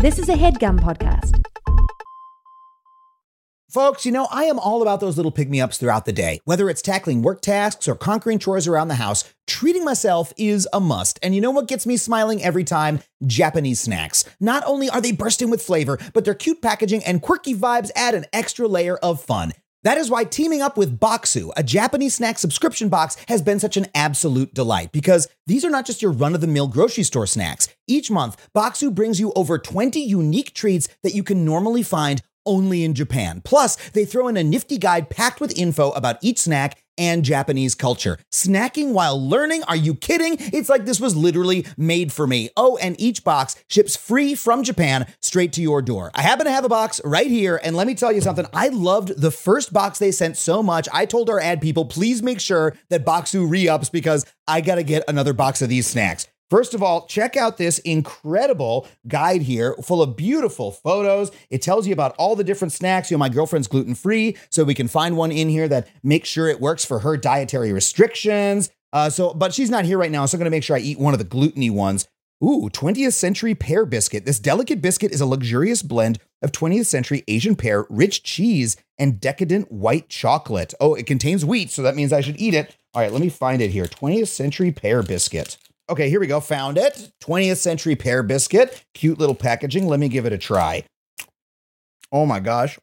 This is a HeadGum podcast. Folks, I am all about those little pick-me-ups throughout the day. Whether it's tackling work tasks or conquering chores around the house, treating myself is a must. And you know what gets me smiling every time? Japanese snacks. Not only are they bursting with flavor, but their cute packaging and quirky vibes add an extra layer of fun. That is why teaming up with Bokksu, a Japanese snack subscription box, has been such an absolute delight, because these are not just your run-of-the-mill grocery store snacks. Each month, Bokksu brings you over 20 unique treats that you can normally find only in Japan. Plus, they throw in a nifty guide packed with info about each snack and Japanese culture. Snacking while learning? Are you kidding? It's like this was literally made for me. Oh, and each box ships free from Japan straight to your door. I happen to have a box right here, and let me tell you something. I loved the first box they sent so much. I told our ad people, please make sure that Bokksu re-ups because I gotta get another box of these snacks. First of all, check out this incredible guide here full of beautiful photos. It tells you about all the different snacks. My girlfriend's gluten-free, so we can find one in here that makes sure it works for her dietary restrictions. But she's not here right now, so I'm going to make sure I eat one of the gluten-y ones. Ooh, 20th century pear biscuit. This delicate biscuit is a luxurious blend of 20th century Asian pear, rich cheese, and decadent white chocolate. Oh, it contains wheat, so that means I should eat it. All right, let me find it here. 20th century pear biscuit. Okay, here we go. Found it. 20th century pear biscuit. Cute little packaging. Let me give it a try. Oh my gosh.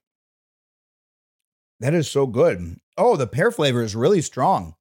That is so good. Oh, the pear flavor is really strong.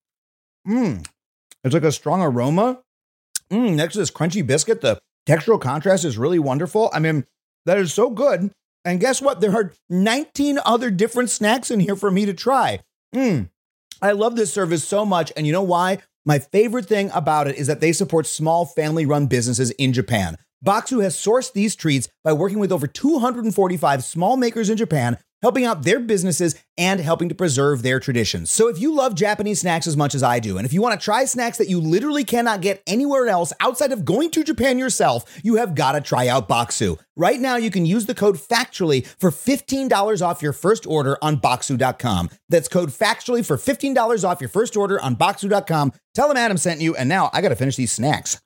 It's like a strong aroma. Next to this crunchy biscuit, the textural contrast is really wonderful. I mean, that is so good. And guess what? There are 19 other different snacks in here for me to try. I love this service so much. And you know why? My favorite thing about it is that they support small family-run businesses in Japan. Bokksu has sourced these treats by working with over 245 small makers in Japan, helping out their businesses and helping to preserve their traditions. So if you love Japanese snacks as much as I do, and if you want to try snacks that you literally cannot get anywhere else outside of going to Japan yourself, you have got to try out Bokksu. Right now, you can use the code FACTUALLY for $15 off your first order on Bokksu.com. That's code FACTUALLY for $15 off your first order on Bokksu.com. Tell them Adam sent you, and now I got to finish these snacks.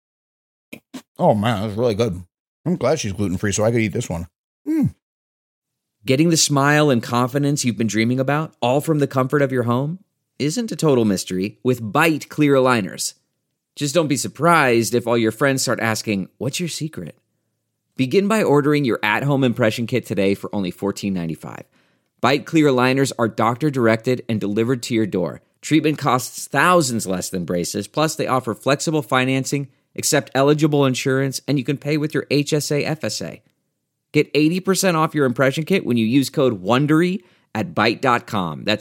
Oh man, that's really good. I'm glad she's gluten-free so I could eat this one. Getting the smile and confidence you've been dreaming about, all from the comfort of your home, isn't a total mystery with Byte clear aligners. Just don't be surprised if all your friends start asking, what's your secret? Begin by ordering your at-home impression kit today for only $14.95. Byte clear aligners are doctor-directed and delivered to your door. Treatment costs thousands less than braces, plus they offer flexible financing, accept eligible insurance, and you can pay with your HSA FSA. Get 80% off your impression kit when you use code WONDERY at Byte.com. That's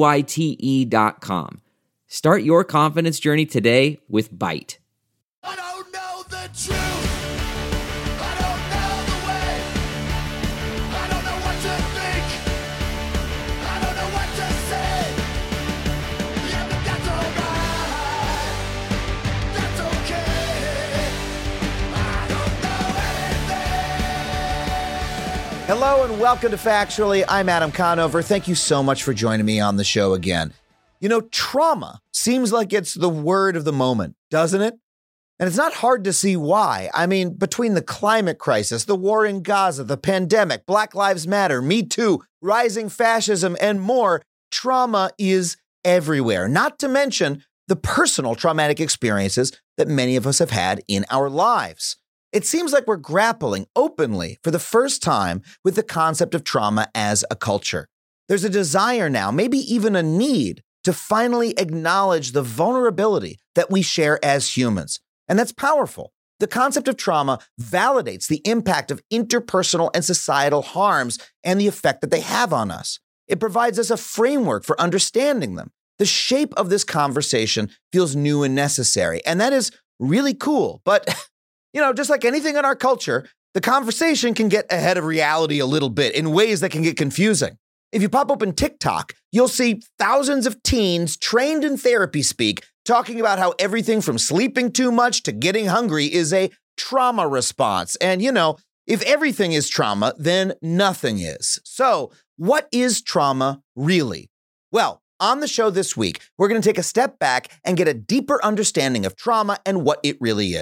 BYTE.com. Start your confidence journey today with Byte. I don't know the truth. I don't know the way. I don't know what to think. I don't know what to say. Yeah, but that's alright. That's okay. I don't know anything. Hello and welcome to Factually. I'm Adam Conover. Thank you so much for joining me on the show again. Trauma seems like it's the word of the moment, doesn't it? And it's not hard to see why. I mean, between the climate crisis, the war in Gaza, the pandemic, Black Lives Matter, Me Too, rising fascism, and more, trauma is everywhere. Not to mention the personal traumatic experiences that many of us have had in our lives. It seems like we're grappling openly for the first time with the concept of trauma as a culture. There's a desire now, maybe even a need, to finally acknowledge the vulnerability that we share as humans. And that's powerful. The concept of trauma validates the impact of interpersonal and societal harms and the effect that they have on us. It provides us a framework for understanding them. The shape of this conversation feels new and necessary, and that is really cool. But, just like anything in our culture, the conversation can get ahead of reality a little bit in ways that can get confusing. If you pop open TikTok, you'll see thousands of teens trained in therapy speak talking about how everything from sleeping too much to getting hungry is a trauma response. And, if everything is trauma, then nothing is. So, what is trauma really? Well, on the show this week, we're going to take a step back and get a deeper understanding of trauma and what it really is.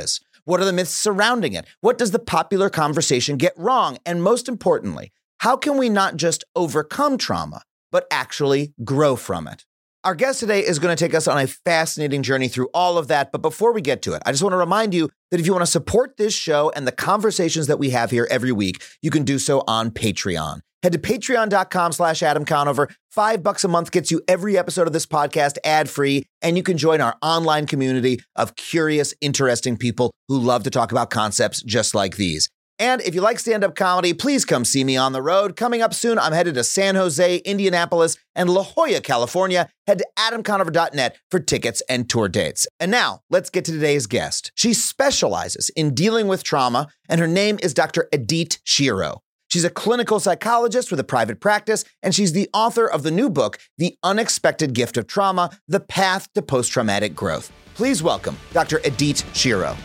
What are the myths surrounding it? What does the popular conversation get wrong? And most importantly, how can we not just overcome trauma, but actually grow from it? Our guest today is going to take us on a fascinating journey through all of that. But before we get to it, I just want to remind you that if you want to support this show and the conversations that we have here every week, you can do so on Patreon. Head to patreon.com/Adam Conover. $5 a month gets you every episode of this podcast ad-free, and you can join our online community of curious, interesting people who love to talk about concepts just like these. And if you like stand-up comedy, please come see me on the road. Coming up soon, I'm headed to San Jose, Indianapolis, and La Jolla, California. Head to adamconover.net for tickets and tour dates. And now, let's get to today's guest. She specializes in dealing with trauma, and her name is Dr. Idit Shiro. She's a clinical psychologist with a private practice, and she's the author of the new book, The Unexpected Gift of Trauma, The Path to Post-Traumatic Growth. Please welcome Dr. Idit Shiro.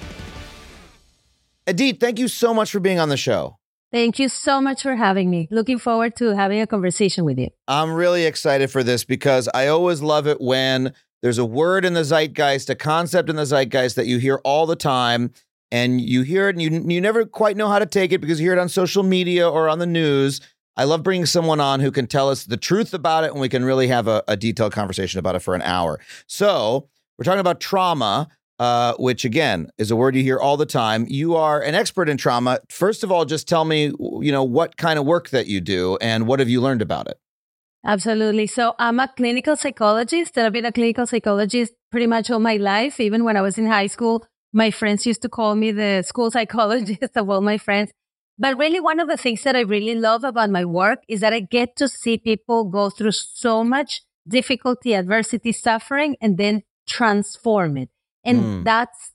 Idit, thank you so much for being on the show. Thank you so much for having me. Looking forward to having a conversation with you. I'm really excited for this because I always love it when there's a word in the zeitgeist, a concept in the zeitgeist that you hear all the time, and you hear it and you never quite know how to take it because you hear it on social media or on the news. I love bringing someone on who can tell us the truth about it, and we can really have a detailed conversation about it for an hour. So we're talking about trauma, which, again, is a word you hear all the time. You are an expert in trauma. First of all, just tell me, what kind of work that you do and what have you learned about it? Absolutely. So I'm a clinical psychologist. I've been a clinical psychologist pretty much all my life. Even when I was in high school, my friends used to call me the school psychologist of all my friends. But really, one of the things that I really love about my work is that I get to see people go through so much difficulty, adversity, suffering, and then transform it. And that's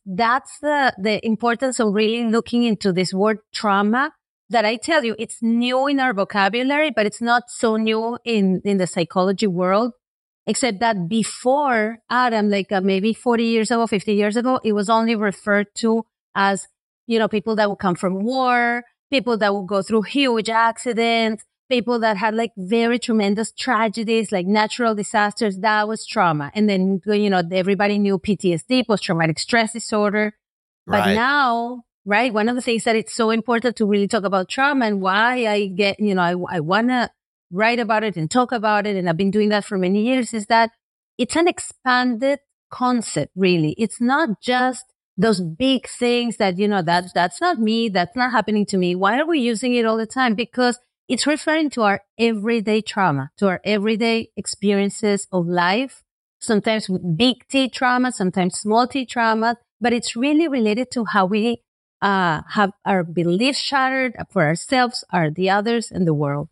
the importance of really looking into this word trauma that I tell you, it's new in our vocabulary, but it's not so new in the psychology world. Except that before Adam, maybe 40 years ago, 50 years ago, it was only referred to as, people that would come from war, people that would go through huge accidents, people that had very tremendous tragedies, like natural disasters. That was trauma. And then, everybody knew PTSD, post-traumatic stress disorder. But now, right, one of the things that it's so important to really talk about trauma and why I get, I want to write about it and talk about it, and I've been doing that for many years, is that it's an expanded concept, really. It's not just those big things that, that's not me, that's not happening to me. Why are we using it all the time? Because it's referring to our everyday trauma, to our everyday experiences of life, sometimes with big T trauma, sometimes small T trauma, but it's really related to how we have our beliefs shattered for ourselves, the others, and the world.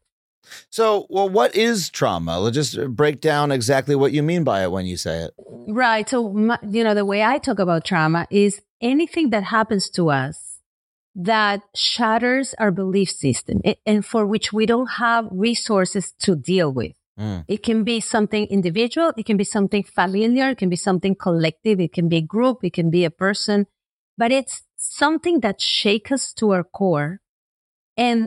So, what is trauma? Let's just break down exactly what you mean by it when you say it. Right. So, the way I talk about trauma is anything that happens to us that shatters our belief system and for which we don't have resources to deal with. It can be something individual. It can be something familiar. It can be something collective. It can be a group. It can be a person. But it's something that shakes us to our core. And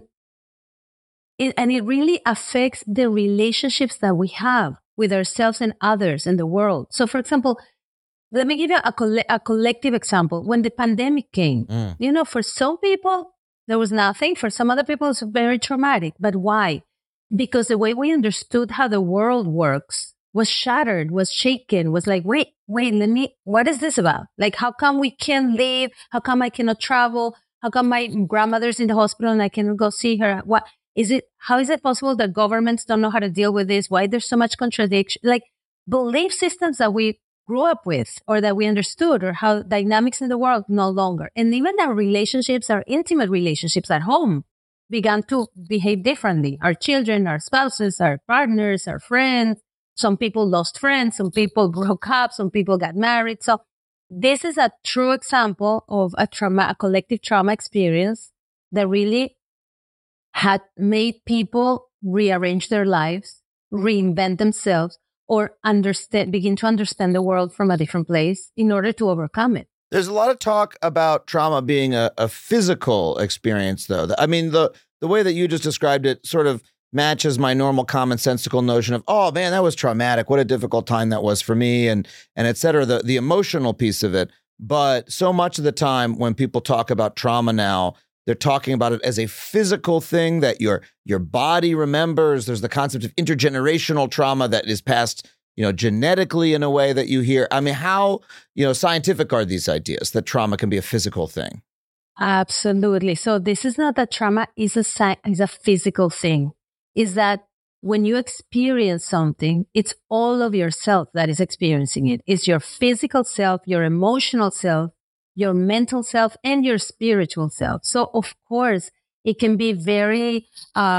it really affects the relationships that we have with ourselves and others in the world. So, for example, let me give you a collective example. When the pandemic came, for some people, there was nothing. For some other people, it's very traumatic. But why? Because the way we understood how the world works was shattered, was shaken, was like, wait, what is this about? How come we can't leave? How come I cannot travel? How come my grandmother's in the hospital and I cannot go see her? How is it possible that governments don't know how to deal with this? Why there's so much contradiction? Belief systems that we grew up with or that we understood, or how dynamics in the world no longer. And even our relationships, our intimate relationships at home began to behave differently. Our children, our spouses, our partners, our friends. Some people lost friends. Some people broke up. Some people got married. So this is a true example of a collective trauma experience that really had made people rearrange their lives, reinvent themselves, or begin to understand the world from a different place in order to overcome it. There's a lot of talk about trauma being a physical experience, though. I mean, the way that you just described it sort of matches my normal commonsensical notion of, oh, man, that was traumatic. What a difficult time that was for me, and et cetera, the emotional piece of it. But so much of the time when people talk about trauma now, they're talking about it as a physical thing that your body remembers. There's the concept of intergenerational trauma that is passed, genetically in a way that you hear. I mean, how, scientific are these ideas that trauma can be a physical thing? Absolutely. So this is not that trauma is a physical thing. Is that when you experience something, it's all of yourself that is experiencing it. It's your physical self, your emotional self, your mental self, and your spiritual self. So of course, it can be very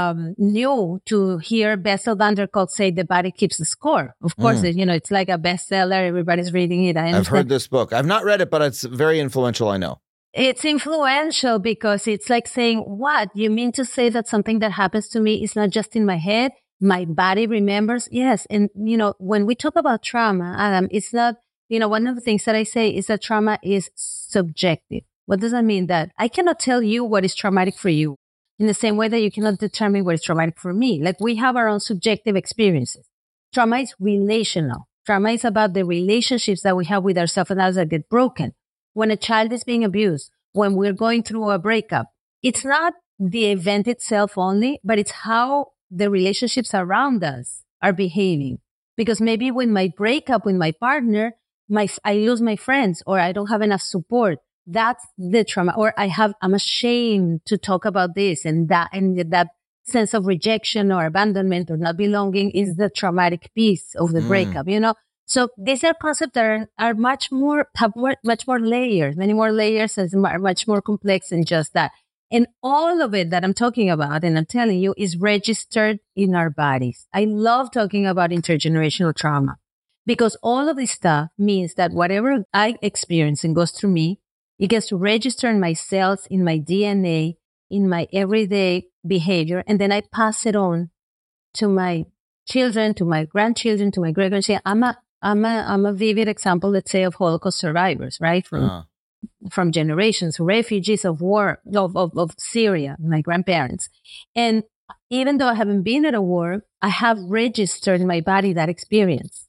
new to hear Bessel van der Kolk say the body keeps the score. Of course, it's like a bestseller. Everybody's reading it. I've heard this book. I've not read it, but it's very influential, I know. It's influential because it's like saying, what? You mean to say that something that happens to me is not just in my head? My body remembers? Yes. And, when we talk about trauma, Adam, it's not, one of the things that I say is that trauma is subjective. What does that mean? That I cannot tell you what is traumatic for you in the same way that you cannot determine what is traumatic for me. Like we have our own subjective experiences. Trauma is relational. Trauma is about the relationships that we have with ourselves and others that get broken. When a child is being abused, when we're going through a breakup, it's not the event itself only, but it's how the relationships around us are behaving. Because maybe with my breakup with my partner, I lose my friends or I don't have enough support. That's the trauma. Or I'm ashamed to talk about this, and that sense of rejection or abandonment or not belonging is the traumatic piece of the breakup, So these are concepts that are much more layers, many more layers, and are much more complex than just that. And all of it that I'm talking about and I'm telling you is registered in our bodies. I love talking about intergenerational trauma because all of this stuff means that whatever I experience and goes through me, it gets to register in my cells, in my DNA, in my everyday behavior, and then I pass it on to my children, to my grandchildren, to my great-grandchildren. I'm a vivid example, let's say, of Holocaust survivors, right? From generations, refugees of war, of Syria, my grandparents. And even though I haven't been at a war, I have registered in my body that experience.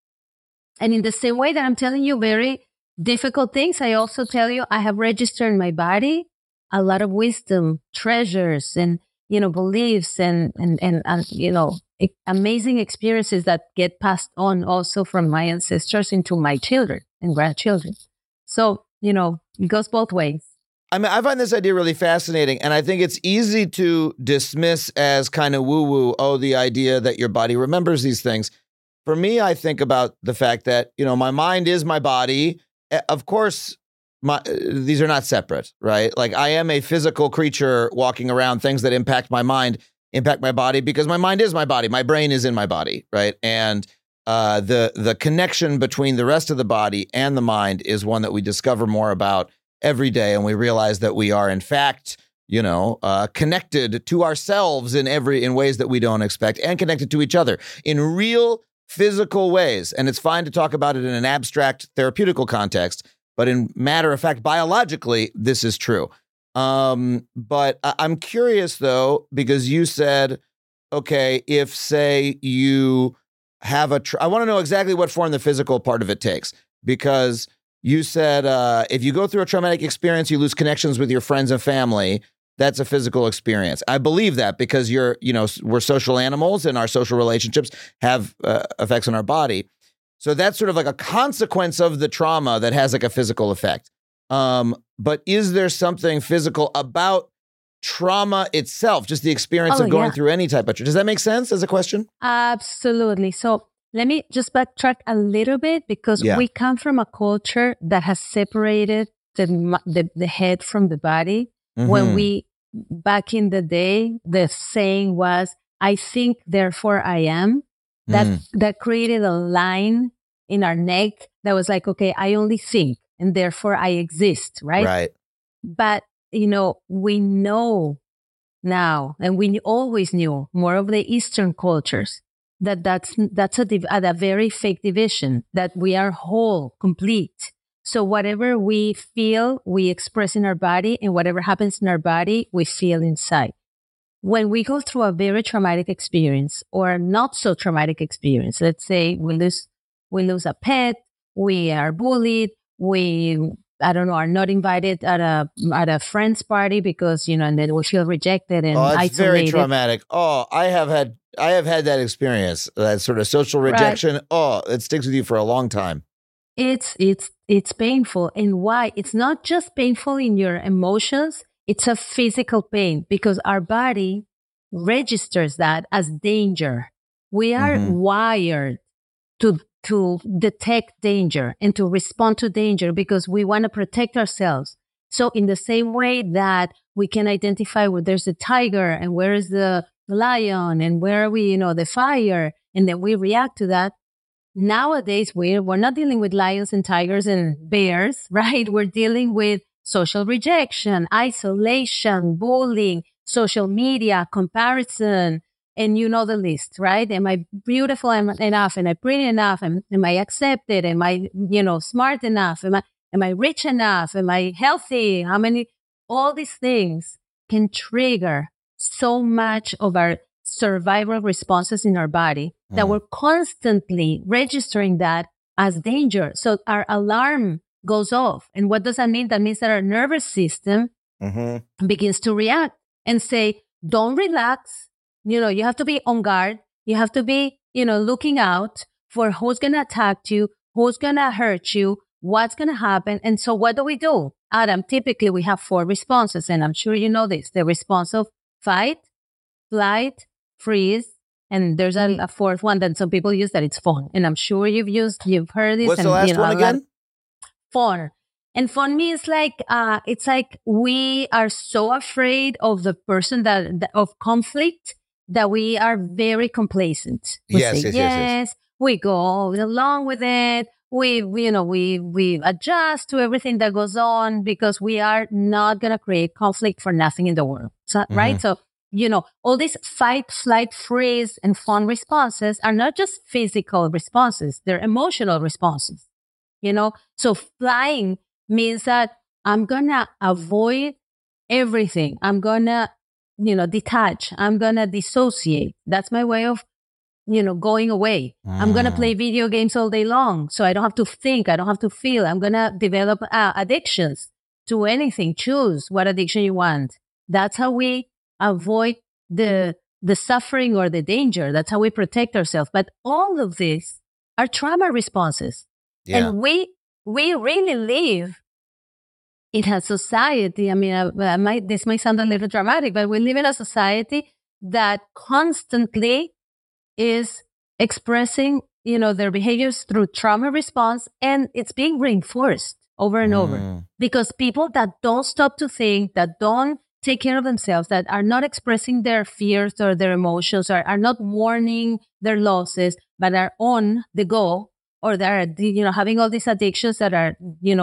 And in the same way that I'm telling you very difficult things, I also tell you I have registered in my body a lot of wisdom, treasures, and, beliefs and amazing experiences that get passed on also from my ancestors into my children and grandchildren. So, it goes both ways. I mean, I find this idea really fascinating, and I think it's easy to dismiss as kind of woo-woo, the idea that your body remembers these things. For me, I think about the fact that, my mind is my body. Of course, these are not separate, right? Like I am a physical creature walking around. Things that impact my mind impact my body because my mind is my body. My brain is in my body, right? And the connection between the rest of the body and the mind is one that we discover more about every day. And we realize that we are, in fact, connected to ourselves in ways that we don't expect and connected to each other in real physical ways. And it's fine to talk about it in an abstract therapeutical context, but in matter of fact, biologically, this is true. But I'm curious, though, because you said, okay, if, say, you have I want to know exactly what form the physical part of it takes, because you said if you go through a traumatic experience, you lose connections with your friends and family. That's a physical experience. I believe that because we're social animals and our social relationships have effects on our body. So that's sort of like a consequence of the trauma that has like a physical effect. But is there something physical about trauma itself, just the experience of going through any type of trauma? Does that make sense as a question? Absolutely. So let me just backtrack a little bit because we come from a culture that has separated the head from the body. Mm-hmm. When back in the day, the saying was, I think, therefore I am. That created a line in our neck that was like, okay, I only think and therefore I exist, right? Right. But, we know now, and we always knew more of the Eastern cultures, that's a very fake division, that we are whole, complete. So whatever we feel, we express in our body, and whatever happens in our body, we feel inside. When we go through a very traumatic experience or a not so traumatic experience, let's say we lose a pet, we are bullied, we, I don't know, are not invited at a friend's party because, and then we feel rejected and Oh, it's very isolated. traumatic. Oh, I have had that experience, that sort of social rejection. Right. Oh, it sticks with you for a long time. It's painful. And why? It's not just painful in your emotions. It's a physical pain because our body registers that as danger. We are wired to detect danger and to respond to danger because we want to protect ourselves. So in the same way that we can identify where there's a tiger and where is the lion and where are we, the fire, and then we react to that. Nowadays, we're not dealing with lions and tigers and bears, right? We're dealing with social rejection, isolation, bullying, social media, comparison, and you know the list, right? Am I beautiful enough? Am I pretty enough? Am I accepted? Am I, smart enough? Am I rich enough? Am I healthy? All these things can trigger so much of our survival responses in our body that we're constantly registering that as danger. So our alarm goes off. And what does that mean? That means that our nervous system begins to react and say, don't relax. You have to be on guard. You have to be, looking out for who's going to attack you, who's going to hurt you, what's going to happen. And so what do? Adam, typically we have 4 responses, and I'm sure you know this. The response of fight, flight, freeze, and there's a 4th one that some people use that it's fawn. And I'm sure you've heard this. What's the last one again? Fawn. And fawn means it's like we are so afraid of the person of conflict that we are very complacent. We say yes. We go along with it. We adjust to everything that goes on because we are not going to create conflict for nothing in the world. So, right? So, all these fight, flight, freeze, and fawn responses are not just physical responses. They're emotional responses, So flying means that I'm going to avoid everything. I'm going to, detach. I'm going to dissociate. That's my way of, going away. I'm going to play video games all day long. So I don't have to think. I don't have to feel. I'm going to develop addictions to anything. Choose what addiction you want. That's how we avoid the suffering or the danger. That's how we protect ourselves. But all of these are trauma responses. Yeah. And we really live in a society. I mean, this might sound a little dramatic, but we live in a society that constantly is expressing, their behaviors through trauma response, and it's being reinforced over and over because people that don't stop to think, that don't take care of themselves, that are not expressing their fears or their emotions, or are not mourning their losses, but are on the go, or they're, having all these addictions that are,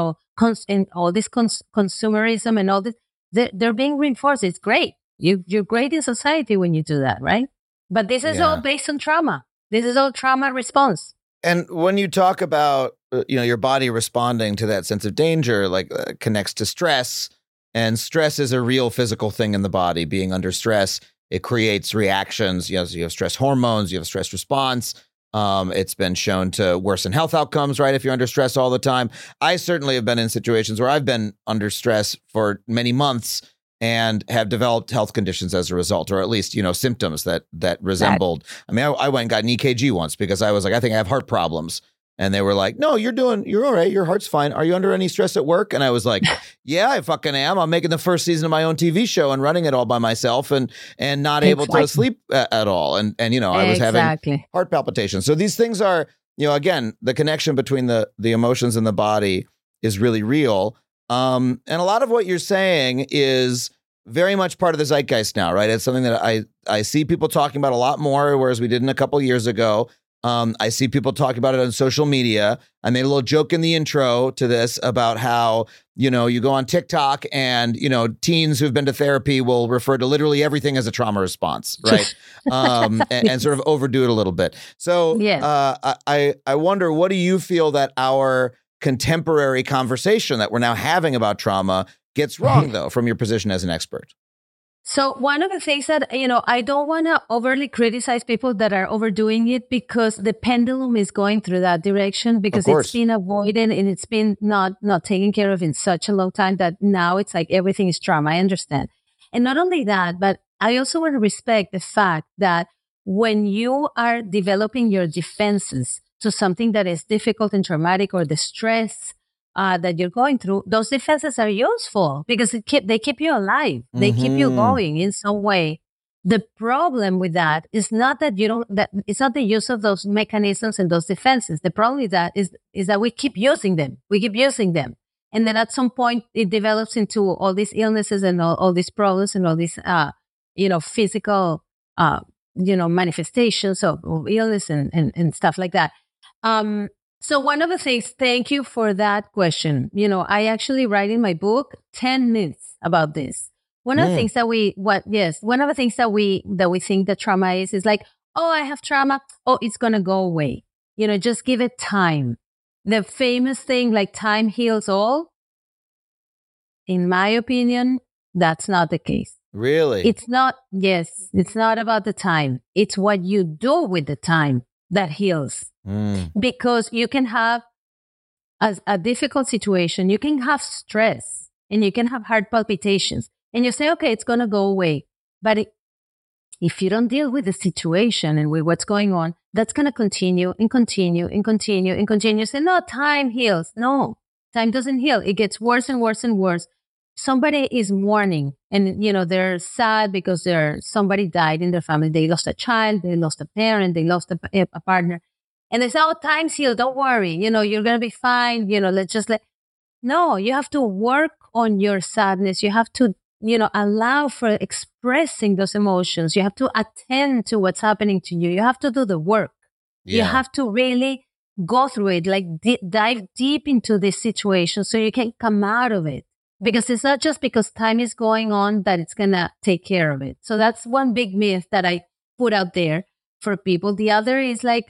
and all this consumerism and all this, they're being reinforced. It's great. You're great in society when you do that, right? But this is all based on trauma. This is all trauma response. And when you talk about, your body responding to that sense of danger, connects to stress, and stress is a real physical thing in the body. Being under stress, it creates reactions. You have stress hormones, you have stress response. It's been shown to worsen health outcomes, right? If you're under stress all the time. I certainly have been in situations where I've been under stress for many months and have developed health conditions as a result, or at least, symptoms that resembled. I mean, I went and got an EKG once because I was like, I think I have heart problems. And they were like, no, you're all right. Your heart's fine. Are you under any stress at work? And I was like, yeah, I fucking am. I'm making the first season of my own TV show and running it all by myself and not able to sleep at all. And I was having heart palpitations. So these things are, again, the connection between the emotions and the body is really real. And a lot of what you're saying is very much part of the zeitgeist now, right? It's something that I see people talking about a lot more, whereas we didn't a couple years ago. I see people talking about it on social media. I made a little joke in the intro to this about how, you go on TikTok and, teens who've been to therapy will refer to literally everything as a trauma response, right? and sort of overdo it a little bit. So I wonder, what do you feel that our contemporary conversation that we're now having about trauma gets wrong, though, from your position as an expert? So one of the things that, I don't want to overly criticize people that are overdoing it, because the pendulum is going through that direction, because course. it's been avoided and it's been not taken care of in such a long time that now it's like everything is trauma. I understand. And not only that, but I also want to respect the fact that when you are developing your defenses to something that is difficult and traumatic, or the stress that you're going through, those defenses are useful because they keep you alive. They keep you going in some way. The problem with that is not that it's not the use of those mechanisms and those defenses. The problem with that is that we keep using them. We keep using them. And then at some point it develops into all these illnesses and all these problems and all these, physical, manifestations of illness and stuff like that. So one of the things, thank you for that question. I actually write in my book 10 myths about this. One of the things that we think that trauma is like, oh, I have trauma. Oh, it's going to go away. Just give it time. The famous thing, like time heals all. In my opinion, that's not the case. Really? It's not about the time. It's what you do with the time that heals. Because you can have a difficult situation, you can have stress, and you can have heart palpitations, and you say, okay, it's going to go away. But if you don't deal with the situation and with what's going on, that's going to continue and continue and continue and continue. You say, no, time heals. No, time doesn't heal. It gets worse and worse and worse. Somebody is mourning and, they're sad because somebody died in their family. They lost a child, they lost a parent, they lost a partner. And they say, oh, time's healed. Don't worry. You're going to be fine. No, you have to work on your sadness. You have to, allow for expressing those emotions. You have to attend to what's happening to you. You have to do the work. Yeah. You have to really go through it, like dive deep into this situation so you can come out of it. Because it's not just because time is going on that it's going to take care of it. So that's one big myth that I put out there for people. The other is like,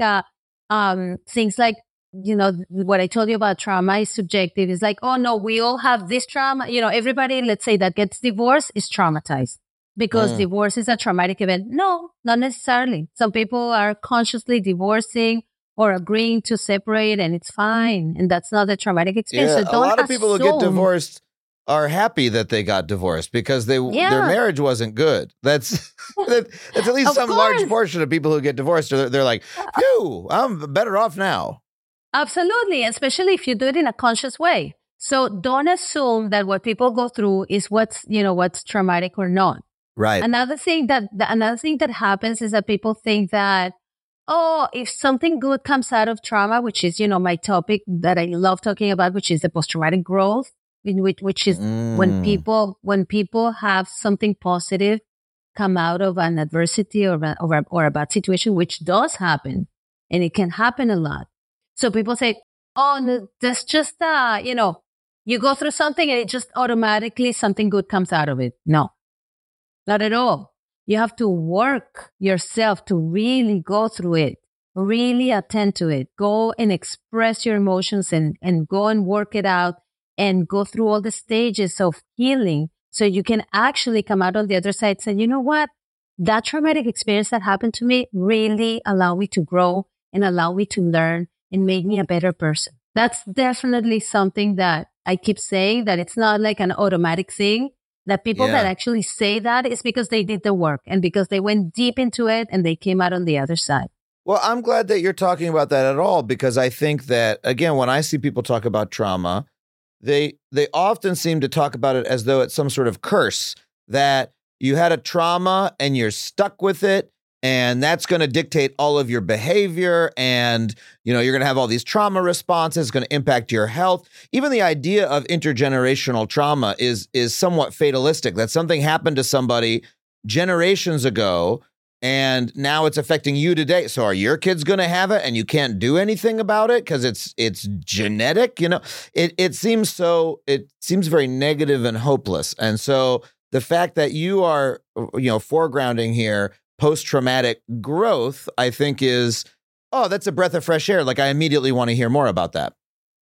things like, what I told you about trauma is subjective. It's like, oh no, we all have this trauma. Everybody, let's say, that gets divorced is traumatized because divorce is a traumatic event. No, not necessarily. Some people are consciously divorcing or agreeing to separate, and it's fine. And that's not a traumatic experience. Yeah, so don't a lot of people who get assume- divorced are happy that they got divorced because their marriage wasn't good. That's at least Of some course. large portion of people who get divorced. They're like, phew, I'm better off now. Absolutely, especially if you do it in a conscious way. So don't assume that what people go through is what's traumatic or not. Right. Another thing that happens is that people think that, oh, if something good comes out of trauma, which is, my topic that I love talking about, which is the post-traumatic growth, which is when people have something positive come out of an adversity or a bad situation, which does happen, and it can happen a lot. So people say, oh, no, that's just, you go through something and it just automatically something good comes out of it. No, not at all. You have to work yourself to really go through it, really attend to it, go and express your emotions and go and work it out and go through all the stages of healing so you can actually come out on the other side and say, you know what? That traumatic experience that happened to me really allowed me to grow and allow me to learn and make me a better person. That's definitely something that I keep saying, that it's not like an automatic thing. That people that actually say that is because they did the work and because they went deep into it and they came out on the other side. Well, I'm glad that you're talking about that at all, because I think that, again, when I see people talk about trauma, they often seem to talk about it as though it's some sort of curse, that you had a trauma and you're stuck with it. And that's going to dictate all of your behavior. And, you're going to have all these trauma responses, going to impact your health. Even the idea of intergenerational trauma is somewhat fatalistic, that something happened to somebody generations ago and now it's affecting you today. So are your kids going to have it and you can't do anything about it because it's genetic? It seems very negative and hopeless. And so the fact that you are, foregrounding here post-traumatic growth, I think that's a breath of fresh air. Like, I immediately want to hear more about that.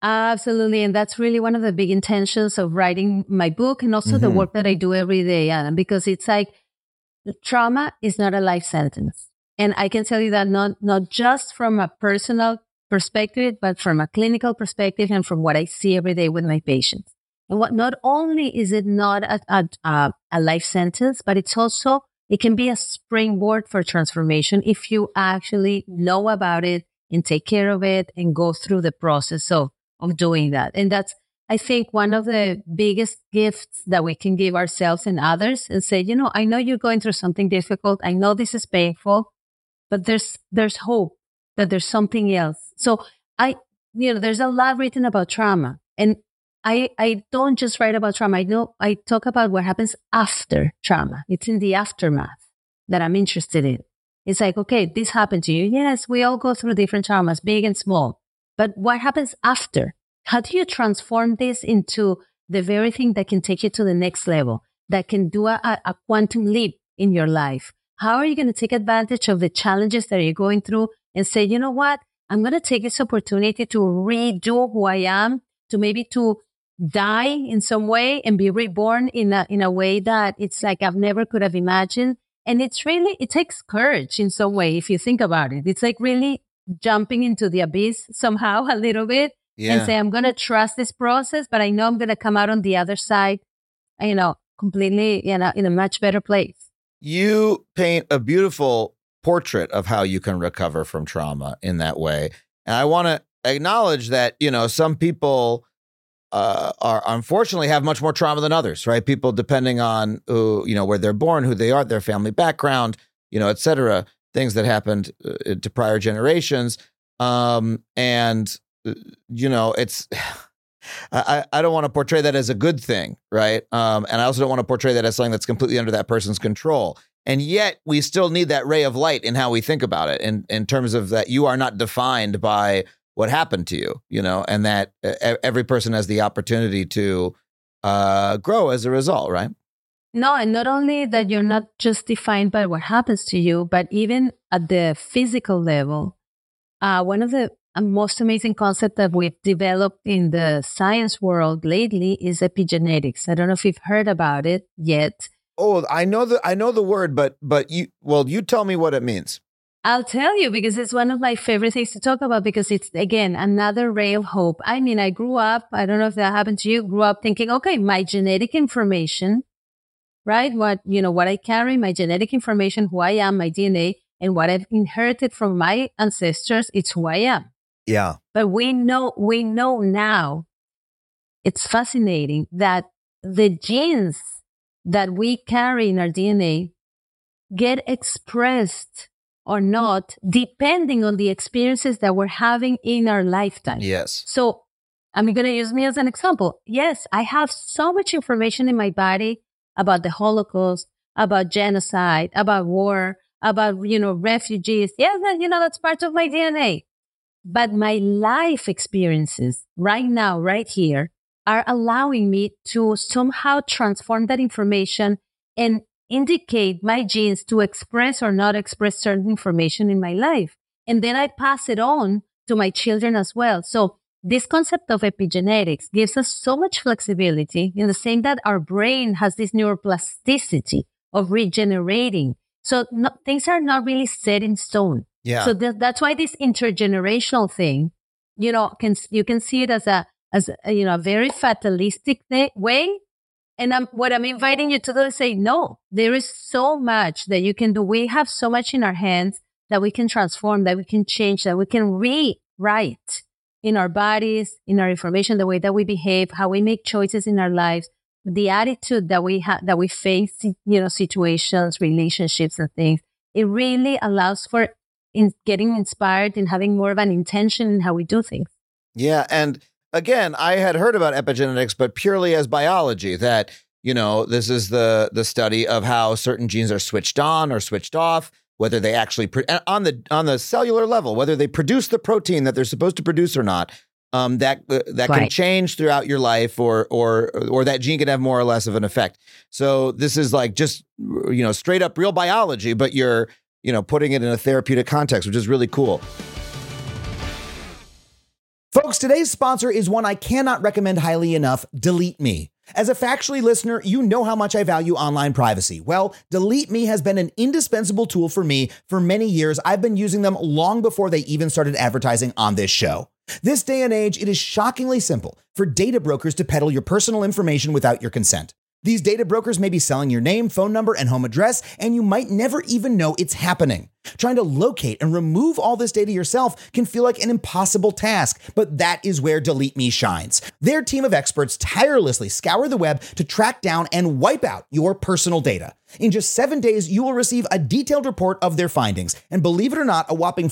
Absolutely. And that's really one of the big intentions of writing my book and also the work that I do every day, Anna, because it's like trauma is not a life sentence. And I can tell you that not just from a personal perspective, but from a clinical perspective and from what I see every day with my patients. And what not only is it not a life sentence, but it can be a springboard for transformation if you actually know about it and take care of it and go through the process of doing that. And that's, I think, one of the biggest gifts that we can give ourselves and others, and say, I know you're going through something difficult. I know this is painful, but there's hope that there's something else. So there's a lot written about trauma, and I don't just write about trauma. I talk about what happens after trauma. It's in the aftermath that I'm interested in. It's like, okay, this happened to you. Yes, we all go through different traumas, big and small. But what happens after? How do you transform this into the very thing that can take you to the next level, that can do a quantum leap in your life? How are you going to take advantage of the challenges that you're going through and say, you know what? I'm going to take this opportunity to redo who I am, to die in some way and be reborn in a way that it's like I've never could have imagined. And it takes courage in some way, if you think about it. It's like really jumping into the abyss somehow a little bit and say, I'm going to trust this process, but I know I'm going to come out on the other side, completely, in a much better place. You paint a beautiful portrait of how you can recover from trauma in that way. And I want to acknowledge that, some people are unfortunately have much more trauma than others, right? People, depending on where they're born, who they are, their family background, et cetera, things that happened to prior generations. It's, I don't want to portray that as a good thing, right? And I also don't want to portray that as something that's completely under that person's control. And yet we still need that ray of light in how we think about it, in terms of that you are not defined by what happened to you, and that every person has the opportunity to grow as a result, right? No, and not only that you're not just defined by what happens to you, but even at the physical level, one of the most amazing concepts that we've developed in the science world lately is epigenetics. I don't know if you've heard about it yet. Oh, I know the word, but you tell me what it means. I'll tell you, because it's one of my favorite things to talk about, because it's, again, another ray of hope. I mean, I grew up, I don't know if that happened to you, grew up thinking, okay, my genetic information, right? What I carry, my genetic information, who I am, my DNA, and what I've inherited from my ancestors, it's who I am. Yeah. But we know now, it's fascinating that the genes that we carry in our DNA get expressed or not, depending on the experiences that we're having in our lifetime. Yes. So I'm going to use me as an example. Yes, I have so much information in my body about the Holocaust, about genocide, about war, about, refugees. Yes, that's part of my DNA. But my life experiences right now, right here, are allowing me to somehow transform that information and indicate my genes to express or not express certain information in my life. And then I pass it on to my children as well. So this concept of epigenetics gives us so much flexibility in the same that our brain has this neuroplasticity of regenerating. So things are not really set in stone. Yeah. So that's why this intergenerational thing, you can see it as a very fatalistic way. And what I'm inviting you to do is say, no, there is so much that you can do. We have so much in our hands that we can transform, that we can change, that we can rewrite in our bodies, in our information, the way that we behave, how we make choices in our lives, the attitude that we have, that we face, situations, relationships and things. It really allows for getting inspired and having more of an intention in how we do things. Yeah. And again, I had heard about epigenetics, but purely as biology, that, this is the study of how certain genes are switched on or switched off, whether they actually, on the cellular level, whether they produce the protein that they're supposed to produce or not, that Right. can change throughout your life, or that gene can have more or less of an effect. So this is like just, straight up real biology, but you're, putting it in a therapeutic context, which is really cool. Folks, today's sponsor is one I cannot recommend highly enough, Delete Me. As a Factually listener, you know how much I value online privacy. Well, Delete Me has been an indispensable tool for me for many years. I've been using them long before they even started advertising on this show. This day and age, it is shockingly simple for data brokers to peddle your personal information without your consent. These data brokers may be selling your name, phone number, and home address, and you might never even know it's happening. Trying to locate and remove all this data yourself can feel like an impossible task, but that is where Delete Me shines. Their team of experts tirelessly scour the web to track down and wipe out your personal data. In just 7 days, you will receive a detailed report of their findings. And believe it or not, a whopping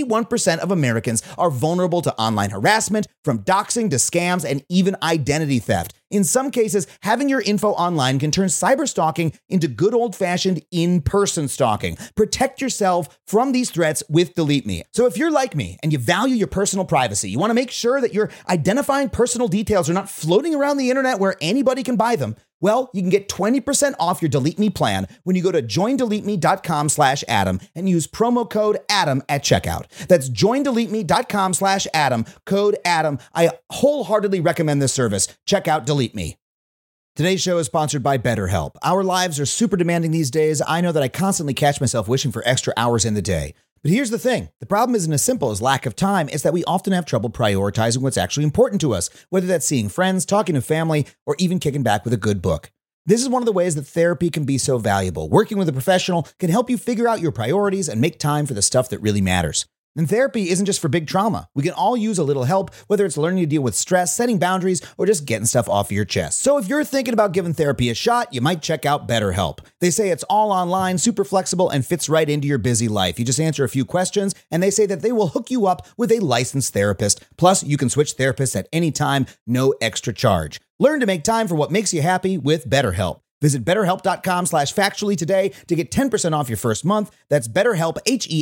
41% of Americans are vulnerable to online harassment, from doxing to scams and even identity theft. In some cases, having your info online can turn cyberstalking into good old-fashioned in-person stalking. Protect yourself from these threats with Delete Me. So if you're like me and you value your personal privacy, you want to make sure that your identifying personal details are not floating around the internet where anybody can buy them, well, you can get 20% off your Delete Me plan when you go to joindeleteme.com/Adam and use promo code Adam at checkout. That's joindeleteme.com/Adam, code Adam. I wholeheartedly recommend this service. Check out Delete Me. Today's show is sponsored by BetterHelp. Our lives are super demanding these days. I know that I constantly catch myself wishing for extra hours in the day. But here's the thing. The problem isn't as simple as lack of time. It's that we often have trouble prioritizing what's actually important to us, whether that's seeing friends, talking to family, or even kicking back with a good book. This is one of the ways that therapy can be so valuable. Working with a professional can help you figure out your priorities and make time for the stuff that really matters. And therapy isn't just for big trauma. We can all use a little help, whether it's learning to deal with stress, setting boundaries, or just getting stuff off your chest. So if you're thinking about giving therapy a shot, you might check out BetterHelp. They say it's all online, super flexible, and fits right into your busy life. You just answer a few questions, and they say that they will hook you up with a licensed therapist. Plus, you can switch therapists at any time, no extra charge. Learn to make time for what makes you happy with BetterHelp. Visit betterhelp.com/factually today to get 10% off your first month. That's BetterHelp,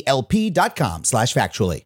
HELP.com/factually.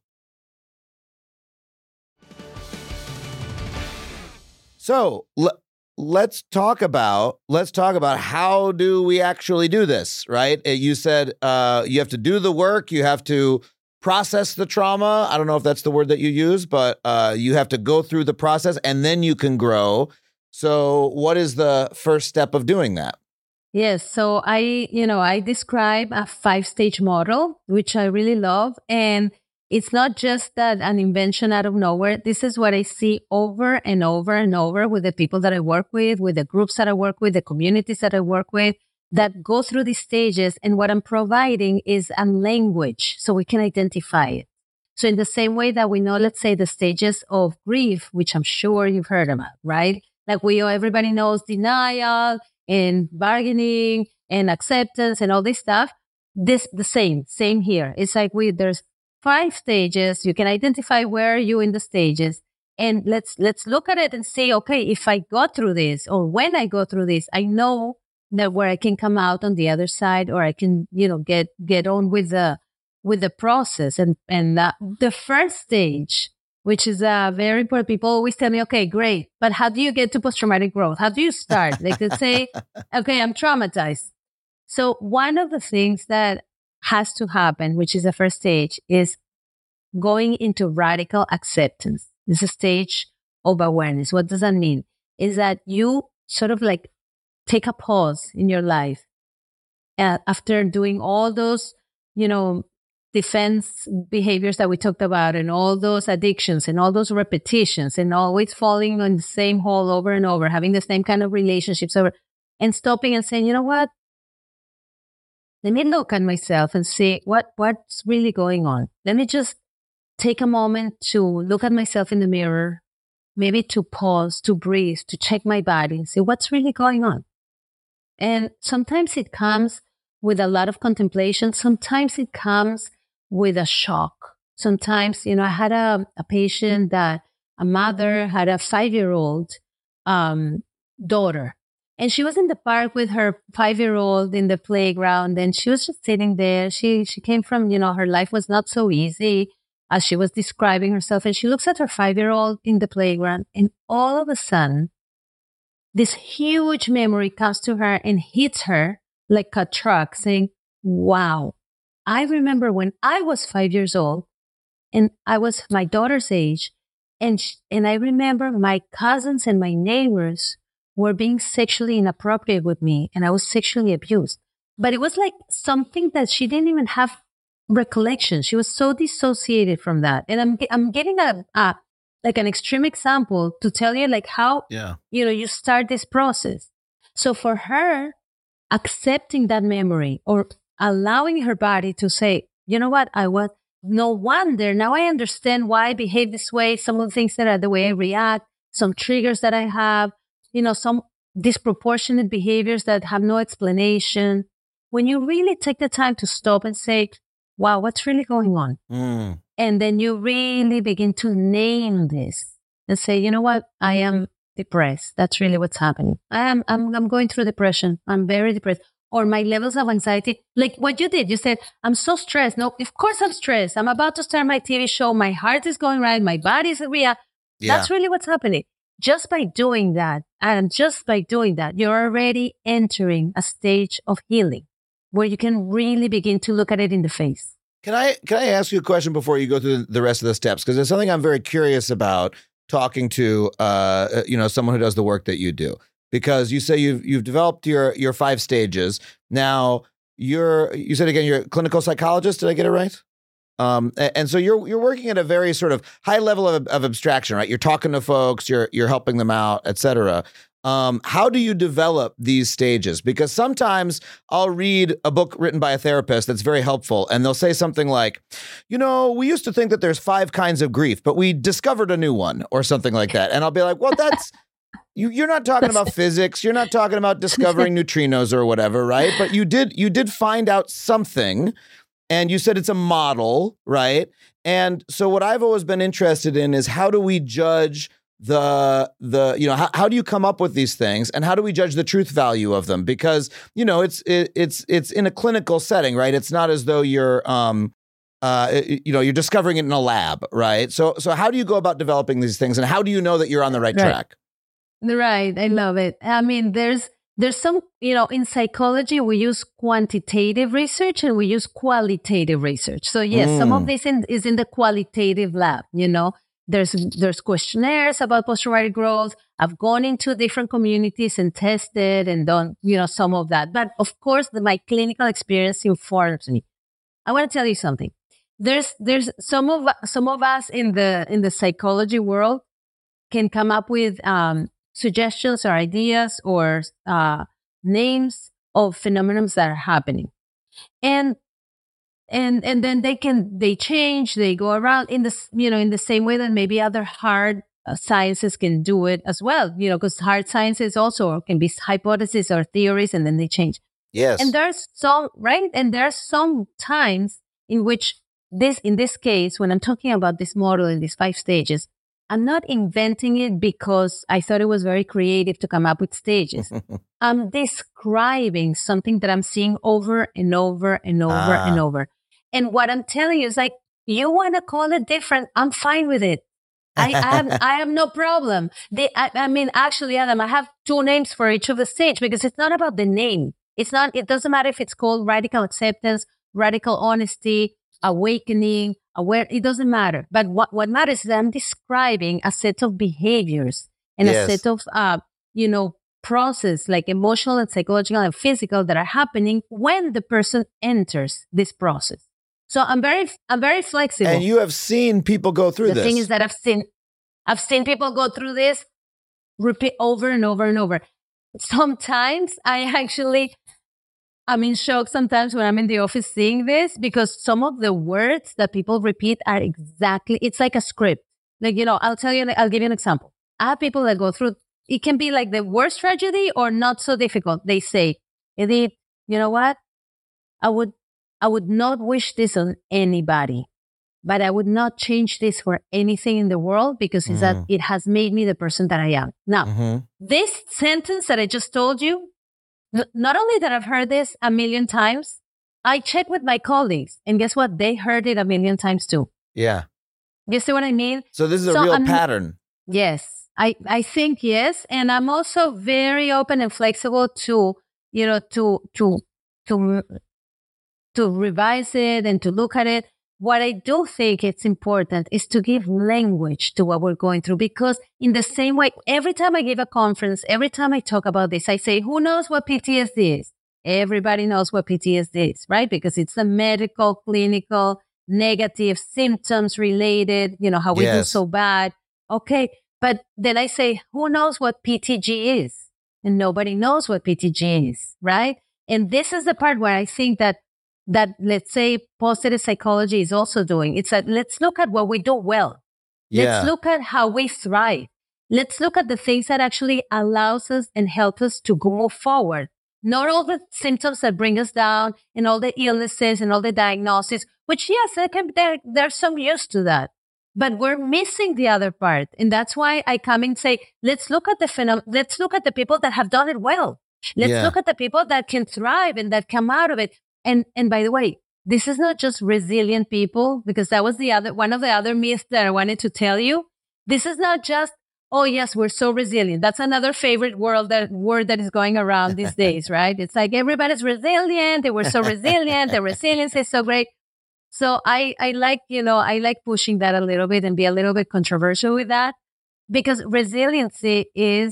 So let's talk about how do we actually do this, right? You said you have to do the work, you have to process the trauma. I don't know if that's the word that you use, but you have to go through the process and then you can grow. So what is the first step of doing that? Yes. So I describe a 5-stage model, which I really love. And it's not just that an invention out of nowhere. This is what I see over and over and over with the people that I work with the groups that I work with, the communities that I work with that go through these stages. And what I'm providing is a language so we can identify it. So in the same way that we know, let's say, the stages of grief, which I'm sure you've heard about, right? Like everybody knows denial and bargaining and acceptance and all this stuff. The same here. It's like there's 5 stages. You can identify where you in the stages, and let's look at it and say, okay, if I go through this or when I go through this, I know that where I can come out on the other side, or I can, get on with the process. And the first stage, which is very important. People always tell me, okay, great, but how do you get to post-traumatic growth? How do you start? They could say, okay, I'm traumatized. So one of the things that has to happen, which is the first stage, is going into radical acceptance. This is a stage of awareness. What does that mean? Is that you sort of like take a pause in your life after doing all those, defense behaviors that we talked about, and all those addictions and all those repetitions and always falling on the same hole over and over, having the same kind of relationships over, and stopping and saying, you know what? Let me look at myself and see what's really going on. Let me just take a moment to look at myself in the mirror, maybe to pause, to breathe, to check my body and see what's really going on. And sometimes it comes with a lot of contemplation. Sometimes it comes with a shock. Sometimes, I had a patient that a mother had a 5-year-old daughter. And she was in the park with her 5-year-old in the playground, and she was just sitting there. She came from, her life was not so easy, as she was describing herself. And she looks at her 5-year-old in the playground, and all of a sudden, this huge memory comes to her and hits her like a truck, saying, wow, I remember when I was 5 years old and I was my daughter's age, And I remember my cousins and my neighbors were being sexually inappropriate with me, and I was sexually abused. But it was like something that she didn't even have recollection. She was so dissociated from that. And I'm getting a like an extreme example to tell you like how Yeah. you start this process. So for her, accepting that memory or allowing her body to say, you know what, I was no wonder now I understand why I behave this way. Some of the things that are the way I react, some triggers that I have, some disproportionate behaviors that have no explanation. When you really take the time to stop and say, wow, what's really going on? Mm. And then you really begin to name this and say, you know what? I am depressed. That's really what's happening. I'm going through depression. I'm very depressed. Or my levels of anxiety, like what you did. You said, I'm so stressed. No, of course I'm stressed. I'm about to start my TV show. My heart is going right. My body's react. Yeah. That's really what's happening. Just by doing that, you're already entering a stage of healing where you can really begin to look at it in the face. Can I ask you a question before you go through the rest of the steps? Because there's something I'm very curious about talking to someone who does the work that you do. Because you say you've developed your 5 stages. Now you said again you're a clinical psychologist. Did I get it right? And so you're working at a very sort of high level of abstraction, right? You're talking to folks, you're helping them out, et cetera. How do you develop these stages? Because sometimes I'll read a book written by a therapist that's very helpful, and they'll say something like, we used to think that there's 5 kinds of grief, but we discovered a new one, or something like that. And I'll be like, well, that's you're not talking about physics. You're not talking about discovering neutrinos or whatever, right? But you did find out something, and you said it's a model, right? And so what I've always been interested in is how do we judge how do you come up with these things, and how do we judge the truth value of them? Because it's in a clinical setting, right? It's not as though you're you're discovering it in a lab, right? So how do you go about developing these things, and how do you know that you're on the right track? Right. I love it. I mean, there's some, in psychology, we use quantitative research and we use qualitative research. So yes, some of this is in the qualitative lab, There's questionnaires about post-traumatic growth. I've gone into different communities and tested and done, some of that. But of course, my clinical experience informs me. I want to tell you something. There's some of us in the psychology world can come up with suggestions or ideas or names of phenomena that are happening, and then they change, they go around in the same way that maybe other hard sciences can do it as well, because hard sciences also can be hypotheses or theories, and then they change. Yes. And there's some times in which in this case, when I'm talking about this model in these 5 stages, I'm not inventing it because I thought it was very creative to come up with stages. I'm describing something that I'm seeing over and over and over and over. And what I'm telling you is like, you want to call it different, I'm fine with it. I have no problem. Actually, Adam, I have 2 names for each of the stage because it's not about the name. It doesn't matter if it's called radical acceptance, radical honesty, awakening, aware, it doesn't matter. But what matters is that I'm describing a set of behaviors and a set of, process, like emotional and psychological and physical, that are happening when the person enters this process. So I'm very flexible. And you have seen people go through this. The thing is that I've seen people go through this, repeat over and over and over. Sometimes I'm in shock sometimes when I'm in the office seeing this, because some of the words that people repeat are it's like a script. Like, I'll give you an example. I have people that go through, it can be like the worst tragedy or not so difficult. They say, Edith, you know what? I would not wish this on anybody, but I would not change this for anything in the world, because it's that it has made me the person that I am. Now, this sentence that I just told you, not only that I've heard this a million times, I checked with my colleagues, and guess what? They heard it a million times too. Yeah. You see what I mean? So this is a real pattern. Yes, I think yes. And I'm also very open and flexible to revise it and to look at it. what I do think it's important is to give language to what we're going through, because in the same way, every time I give a conference, every time I talk about this, I say, who knows what PTSD is? Everybody knows what PTSD is, right? Because it's a medical, clinical, negative symptoms related, how we do Yes. so bad. Okay. But then I say, who knows what PTG is? And nobody knows what PTG is, right? And this is the part where I think that let's say positive psychology is also doing. It's that let's look at what we do well. Yeah. Let's look at how we thrive. Let's look at the things that actually allows us and help us to move forward. Not all the symptoms that bring us down and all the illnesses and all the diagnoses, which yes, there's some use to that. But we're missing the other part. And that's why I come and say, let's look at let's look at the people that have done it well. Let's look at the people that can thrive and that come out of it. And by the way, this is not just resilient people, because that was one of the other myths that I wanted to tell you. This is not just, oh yes, we're so resilient. That's another favorite word that is going around these days, right? It's like everybody's resilient. They were so resilient. The resilience is so great. So I like pushing that a little bit and be a little bit controversial with that, because resiliency is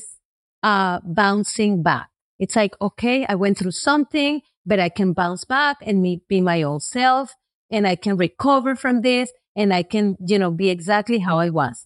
bouncing back. It's like, okay, I went through something, but I can bounce back and be my old self, and I can recover from this, and I can, be exactly how I was.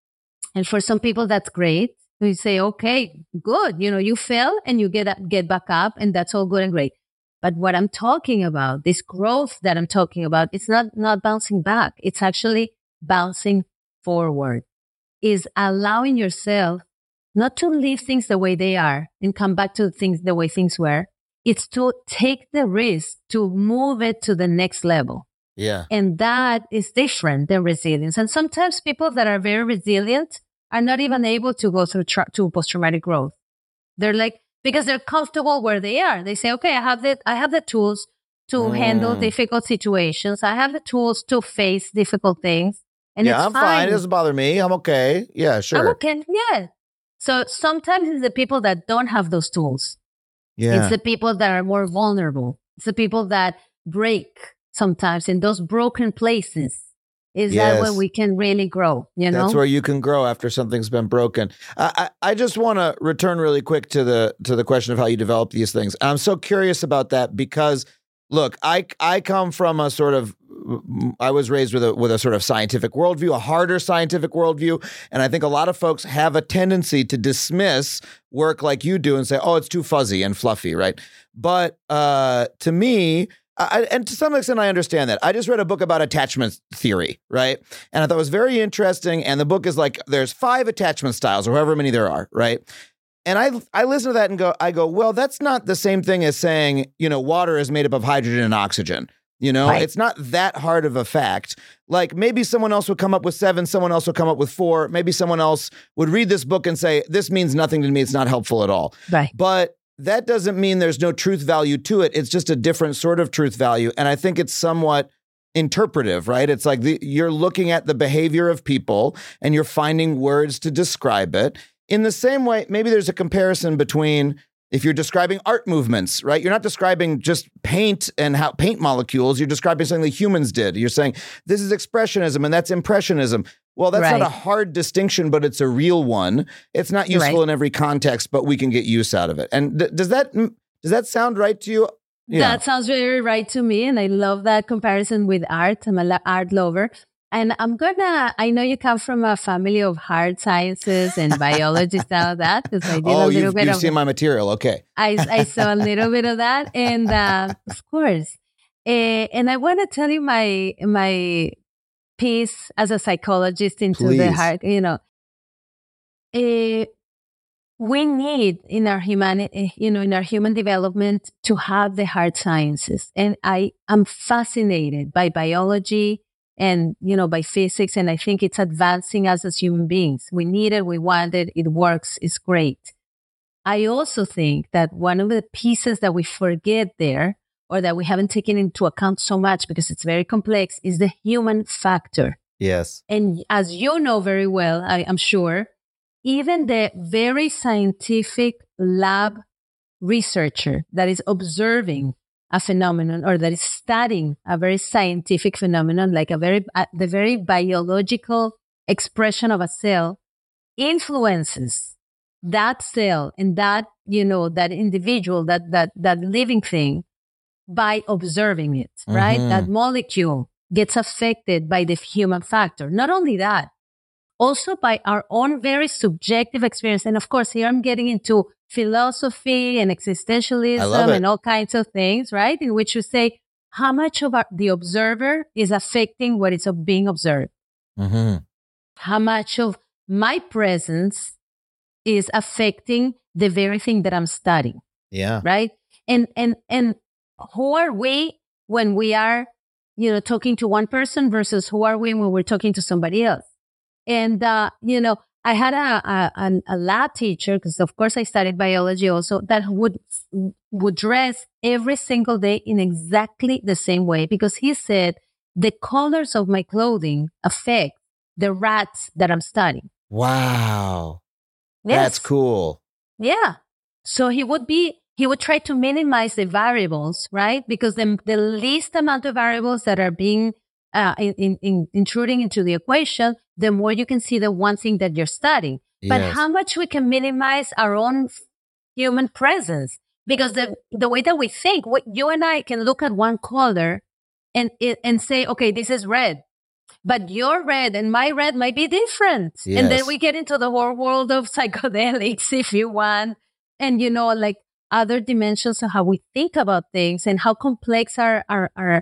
And for some people, that's great. We say, okay, good. You fell and you get back up, and that's all good and great. But what I'm talking about, this growth that I'm talking about, it's not bouncing back. It's actually bouncing forward. Is allowing yourself not to leave things the way they are and come back to things the way things were. It's to take the risk to move it to the next level. Yeah. And that is different than resilience. And sometimes people that are very resilient are not even able to go through to post-traumatic growth. They're like, because they're comfortable where they are. They say, okay, I have the tools to handle difficult situations. I have the tools to face difficult things. And yeah, it's I'm fine. It doesn't bother me. I'm okay. Yeah, sure. I'm okay. Yeah. So sometimes it's the people that don't have those tools. Yeah. It's the people that are more vulnerable. It's the people that break sometimes in those broken places. Is that where we can really grow? That's where you can grow after something's been broken. I just want to return really quick to the question of how you develop these things. I'm so curious about that because, look, I come from a sort of, I was raised with a sort of scientific worldview, a harder scientific worldview, and I think a lot of folks have a tendency to dismiss work like you do and say, oh, it's too fuzzy and fluffy, right? But to me, and to some extent, I understand that. I just read a book about attachment theory, right? And I thought it was very interesting. And the book is like, there's 5 attachment styles or however many there are, right? And I listen to that and I go, well, that's not the same thing as saying, water is made up of hydrogen and oxygen. Right. It's not that hard of a fact. Like maybe someone else would come up with 7, someone else would come up with 4. Maybe someone else would read this book and say, this means nothing to me. It's not helpful at all. Right. But that doesn't mean there's no truth value to it. It's just a different sort of truth value. And I think it's somewhat interpretive, right? It's like you're looking at the behavior of people and you're finding words to describe it. In the same way, maybe there's a comparison between if you're describing art movements, right? You're not describing just paint and how paint molecules. You're describing something that humans did. You're saying this is expressionism and that's impressionism. Well, that's not a hard distinction, but it's a real one. It's not useful in every context, but we can get use out of it. And does that sound right to you? Yeah. That sounds very right to me. And I love that comparison with art. I'm an art lover. And I know you come from a family of hard sciences and biologists and all that, because I did a little bit of... you've seen my material, okay. I saw a little bit of that. And of course. And I want to tell you my piece as a psychologist into the heart, we need in our humanity, in our human development to have the hard sciences. And I am fascinated by biology and, by physics. And I think it's advancing us as human beings. We need it. We want it. It works. It's great. I also think that one of the pieces that we forget there, or that we haven't taken into account so much because it's very complex, is the human factor. Yes. And as you know very well, I'm sure, even the very scientific lab researcher that is observing a phenomenon or that is studying a very scientific phenomenon, like the very biological expression of a cell influences that cell and that, that individual, that living thing by observing it, right? That molecule gets affected by the human factor. Not only that, also by our own very subjective experience. And of course, here I'm getting into philosophy and existentialism and all kinds of things, right? In which you say how much of the observer is affecting what is being observed. How much of my presence is affecting the very thing that I'm studying. Yeah. Right. And who are we when we are, talking to one person versus who are we when we're talking to somebody else? And, I had a lab teacher, because of course I studied biology also, that would dress every single day in exactly the same way, because he said the colors of my clothing affect the rats that I'm studying. Wow. Yes. That's cool. Yeah. So he would try to minimize the variables, right? Because the least amount of variables that are being intruding into the equation, the more you can see the one thing that you're studying. But how much we can minimize our own human presence? Because the way that we think, you and I can look at one color and say, okay, this is red. But your red and my red might be different. Yes. And then we get into the whole world of psychedelics, if you want. And, like other dimensions of how we think about things and how complex our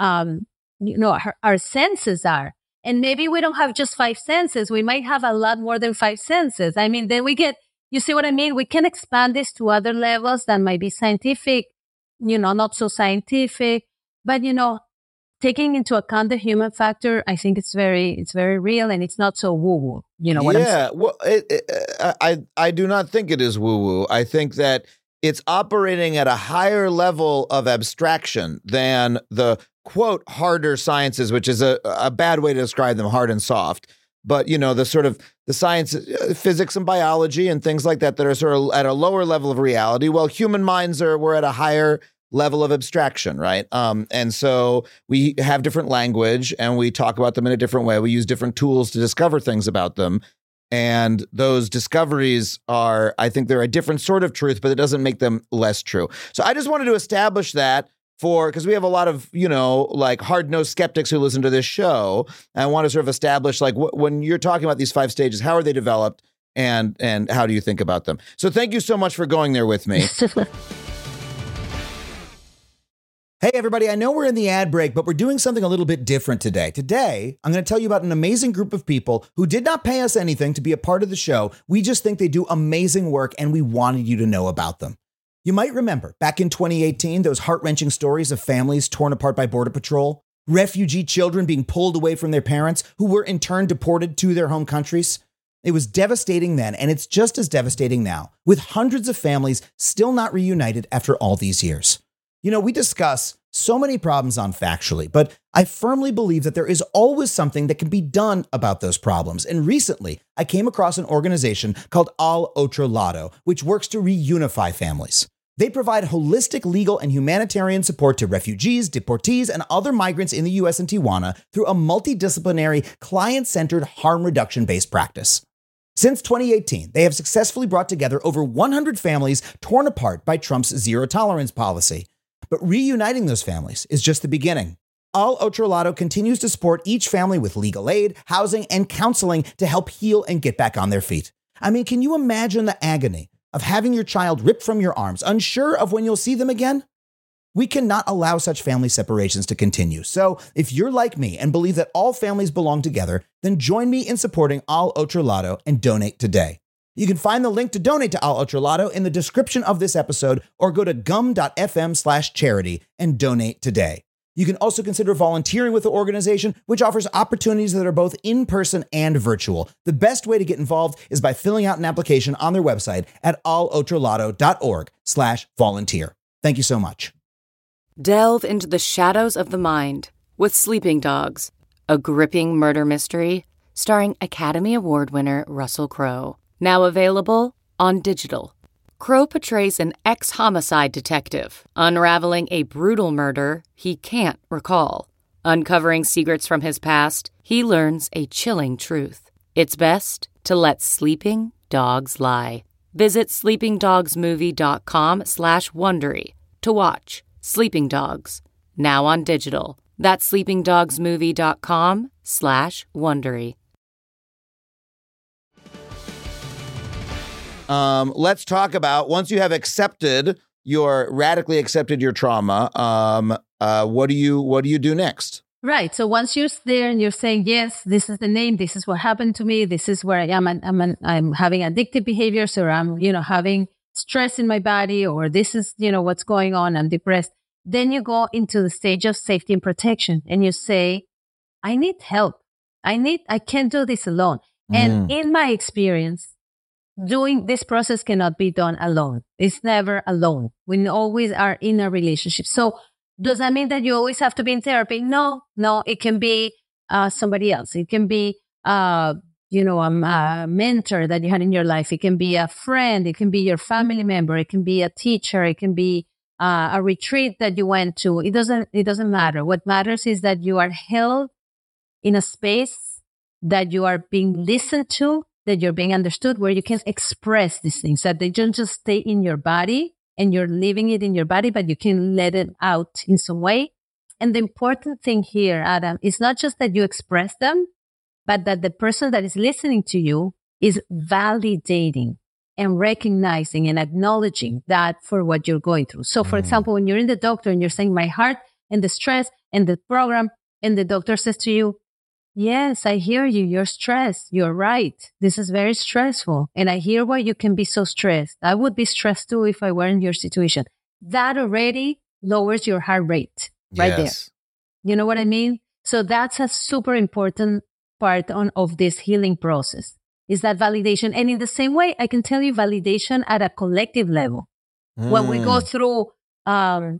senses are. And maybe we don't have just 5 senses. We might have a lot more than 5 senses. I mean, then you see what I mean? We can expand this to other levels that might be scientific, not so scientific. But, taking into account the human factor, I think it's very real, and it's not so woo-woo. What I'm saying? Well, I do not think it is woo-woo. I think that it's operating at a higher level of abstraction than the, quote, harder sciences, which is a bad way to describe them, hard and soft. But, the sort of the science, physics and biology and things like that are sort of at a lower level of reality. Well, human minds we're at a higher level of abstraction, right? And so we have different language and we talk about them in a different way. We use different tools to discover things about them. And those discoveries I think they're a different sort of truth, but it doesn't make them less true. So I just wanted to establish that because we have a lot of, like hard-nosed skeptics who listen to this show. And I want to sort of establish, like, when you're talking about these 5 stages, how are they developed and how do you think about them? So thank you so much for going there with me. Hey, everybody, I know we're in the ad break, but we're doing something a little bit different today. Today, I'm going to tell you about an amazing group of people who did not pay us anything to be a part of the show. We just think they do amazing work, and we wanted you to know about them. You might remember, back in 2018, those heart-wrenching stories of families torn apart by Border Patrol, refugee children being pulled away from their parents, who were in turn deported to their home countries. It was devastating then, and it's just as devastating now, with hundreds of families still not reunited after all these years. We discuss so many problems on Factually, but I firmly believe that there is always something that can be done about those problems. And recently, I came across an organization called Al Otro Lado, which works to reunify families. They provide holistic legal and humanitarian support to refugees, deportees, and other migrants in the U.S. and Tijuana through a multidisciplinary, client-centered, harm reduction-based practice. Since 2018, they have successfully brought together over 100 families torn apart by Trump's zero-tolerance policy. But reuniting those families is just the beginning. Al Otro Lado continues to support each family with legal aid, housing, and counseling to help heal and get back on their feet. I mean, can you imagine the agony of having your child ripped from your arms, unsure of when you'll see them again? We cannot allow such family separations to continue. So if you're like me and believe that all families belong together, then join me in supporting Al Otro Lado and donate today. You can find the link to donate to Al Otro Lado in the description of this episode, or go to gum.fm/charity and donate today. You can also consider volunteering with the organization, which offers opportunities that are both in-person and virtual. The best way to get involved is by filling out an application on their website at alotrolado.org/volunteer. Thank you so much. Delve into the shadows of the mind with Sleeping Dogs, a gripping murder mystery starring Academy Award winner Russell Crowe. Now available on digital. Crow portrays an ex-homicide detective unraveling a brutal murder he can't recall. Uncovering secrets from his past, he learns a chilling truth. It's best to let sleeping dogs lie. Visit sleepingdogsmovie.com/Wondery to watch Sleeping Dogs, now on digital. That's sleepingdogsmovie.com/Wondery. Let's talk about, once you have radically accepted your trauma, what do you do next? Right. So once you're there and you're saying, yes, this is the name, this is what happened to me, this is where I am, I'm having addictive behaviors, or I'm, having stress in my body, or this is, what's going on, I'm depressed. Then you go into the stage of safety and protection and you say, I need help. I can't do this alone. And in my experience, doing this process cannot be done alone. It's never alone. We always are in a relationship. So does that mean that you always have to be in therapy? No, it can be somebody else. It can be, a mentor that you had in your life. It can be a friend. It can be your family member. It can be a teacher. It can be a retreat that you went to. It doesn't matter. What matters is that you are held in a space, that you are being listened to, that you're being understood, where you can express these things, that they don't just stay in your body and you're living it in your body, but you can let it out in some way. And the important thing here, Adam, is not just that you express them, but that the person that is listening to you is validating and recognizing and acknowledging that for what you're going through. So, for example, when you're in the doctor and you're saying my heart and the stress and the program, and the doctor says to you, yes, I hear you. You're stressed. You're right. This is very stressful. And I hear why you can be so stressed. I would be stressed too if I were in your situation. That already lowers your heart rate right there. You know what I mean? So that's a super important part of this healing process, is that validation. And in the same way, I can tell you validation at a collective level. When we go through, I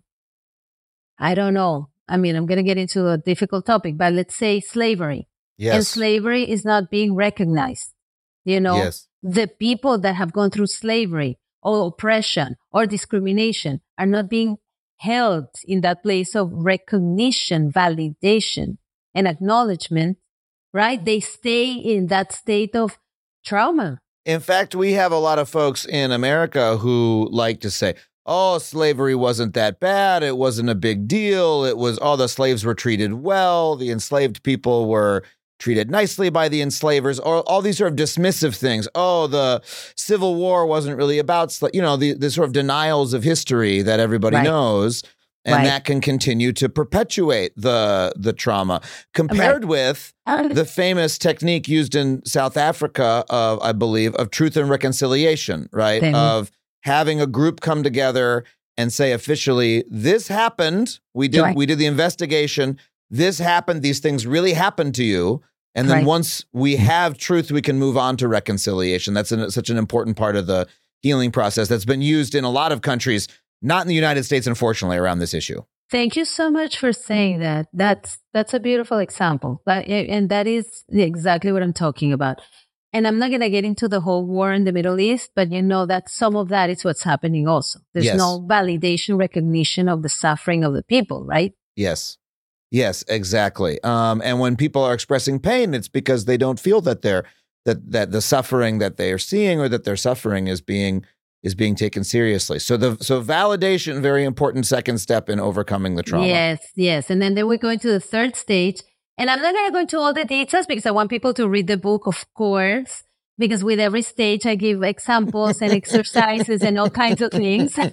don't know. I mean, I'm going to get into a difficult topic, but let's say slavery. Yes. And slavery is not being recognized. Yes. The people that have gone through slavery or oppression or discrimination are not being held in that place of recognition, validation, and acknowledgement, right? They stay in that state of trauma. In fact, we have a lot of folks in America who like to say, oh, slavery wasn't that bad. It wasn't a big deal. It was, the slaves were treated well. The enslaved people were treated nicely by the enslavers, or all these sort of dismissive things. Oh, the Civil War wasn't really about, the sort of denials of history that everybody knows. And that can continue to perpetuate the trauma, compared with the famous technique used in South Africa I believe, of truth and reconciliation, right? Of having a group come together and say officially, this happened. We did the investigation. This happened. These things really happened to you. And then once we have truth, we can move on to reconciliation. That's such an important part of the healing process that's been used in a lot of countries, not in the United States, unfortunately, around this issue. Thank you so much for saying that. That's a beautiful example. And that is exactly what I'm talking about. And I'm not going to get into the whole war in the Middle East, but that some of that is what's happening also. There's no validation, recognition of the suffering of the people, right? Yes, exactly. And when people are expressing pain, it's because they don't feel that that the suffering that they are seeing or that they're suffering is being taken seriously. So validation, very important second step in overcoming the trauma. Yes. And then we go into the third stage. And I'm not going to go into all the details because I want people to read the book, of course, because with every stage I give examples and exercises and all kinds of things. Okay.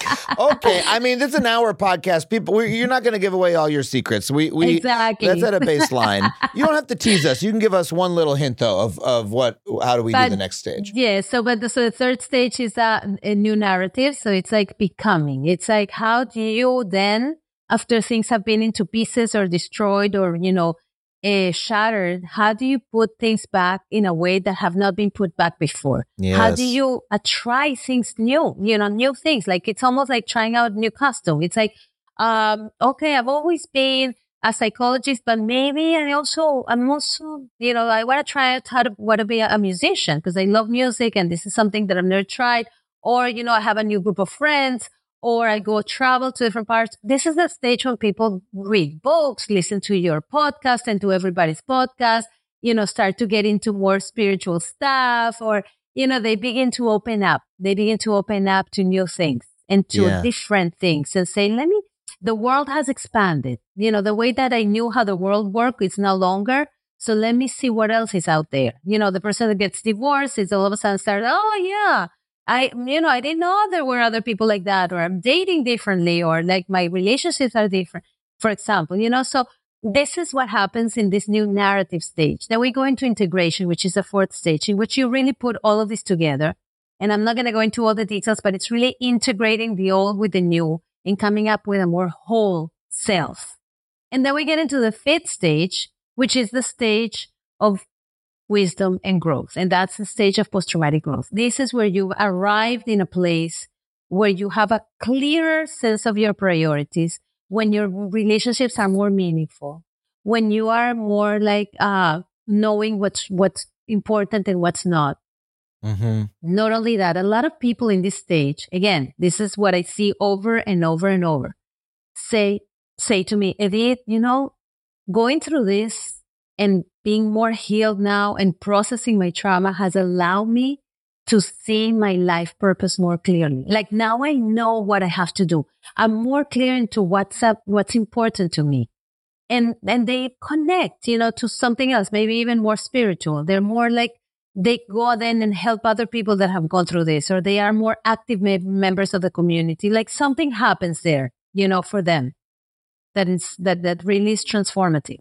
I mean, this is an hour podcast. People, you're not going to give away all your secrets. Exactly. That's at a baseline. You don't have to tease us. You can give us one little hint, though, of how do we do the next stage? Yeah. So the third stage is a new narrative. So it's like becoming. It's like, how do you then, after things have been into pieces or destroyed or, shattered, how do you put things back in a way that have not been put back before? Yes. How do you try things new, new things? Like, it's almost like trying out new costume. It's like, okay, I've always been a psychologist, but maybe I'm also, I want to try out how to be a musician because I love music and this is something that I've never tried. or, I have a new group of friends, or I go travel to different parts. This is the stage when people read books, listen to your podcast and to everybody's podcast, start to get into more spiritual stuff, or, they begin to open up. They begin to open up to new things and to different things and say, the world has expanded. The way that I knew how the world worked is no longer. So let me see what else is out there. The person that gets divorced is all of a sudden started, oh yeah, I didn't know there were other people like that, or I'm dating differently, or like my relationships are different, for example, so this is what happens in this new narrative stage. Then we go into integration, which is the fourth stage, in which you really put all of this together. And I'm not going to go into all the details, but it's really integrating the old with the new and coming up with a more whole self. And then we get into the fifth stage, which is the stage of wisdom and growth. And that's the stage of post-traumatic growth. This is where you've arrived in a place where you have a clearer sense of your priorities, when your relationships are more meaningful, when you are more like knowing what's important and what's not. Mm-hmm. Not only that, a lot of people in this stage, again, this is what I see over and over and over, say to me, Edith, going through this and being more healed now and processing my trauma has allowed me to see my life purpose more clearly. Like now I know what I have to do. I'm more clear into what's important to me. And they connect, to something else, maybe even more spiritual. They're more like, they go then and help other people that have gone through this, or they are more active members of the community. Like something happens there, for them that really is transformative.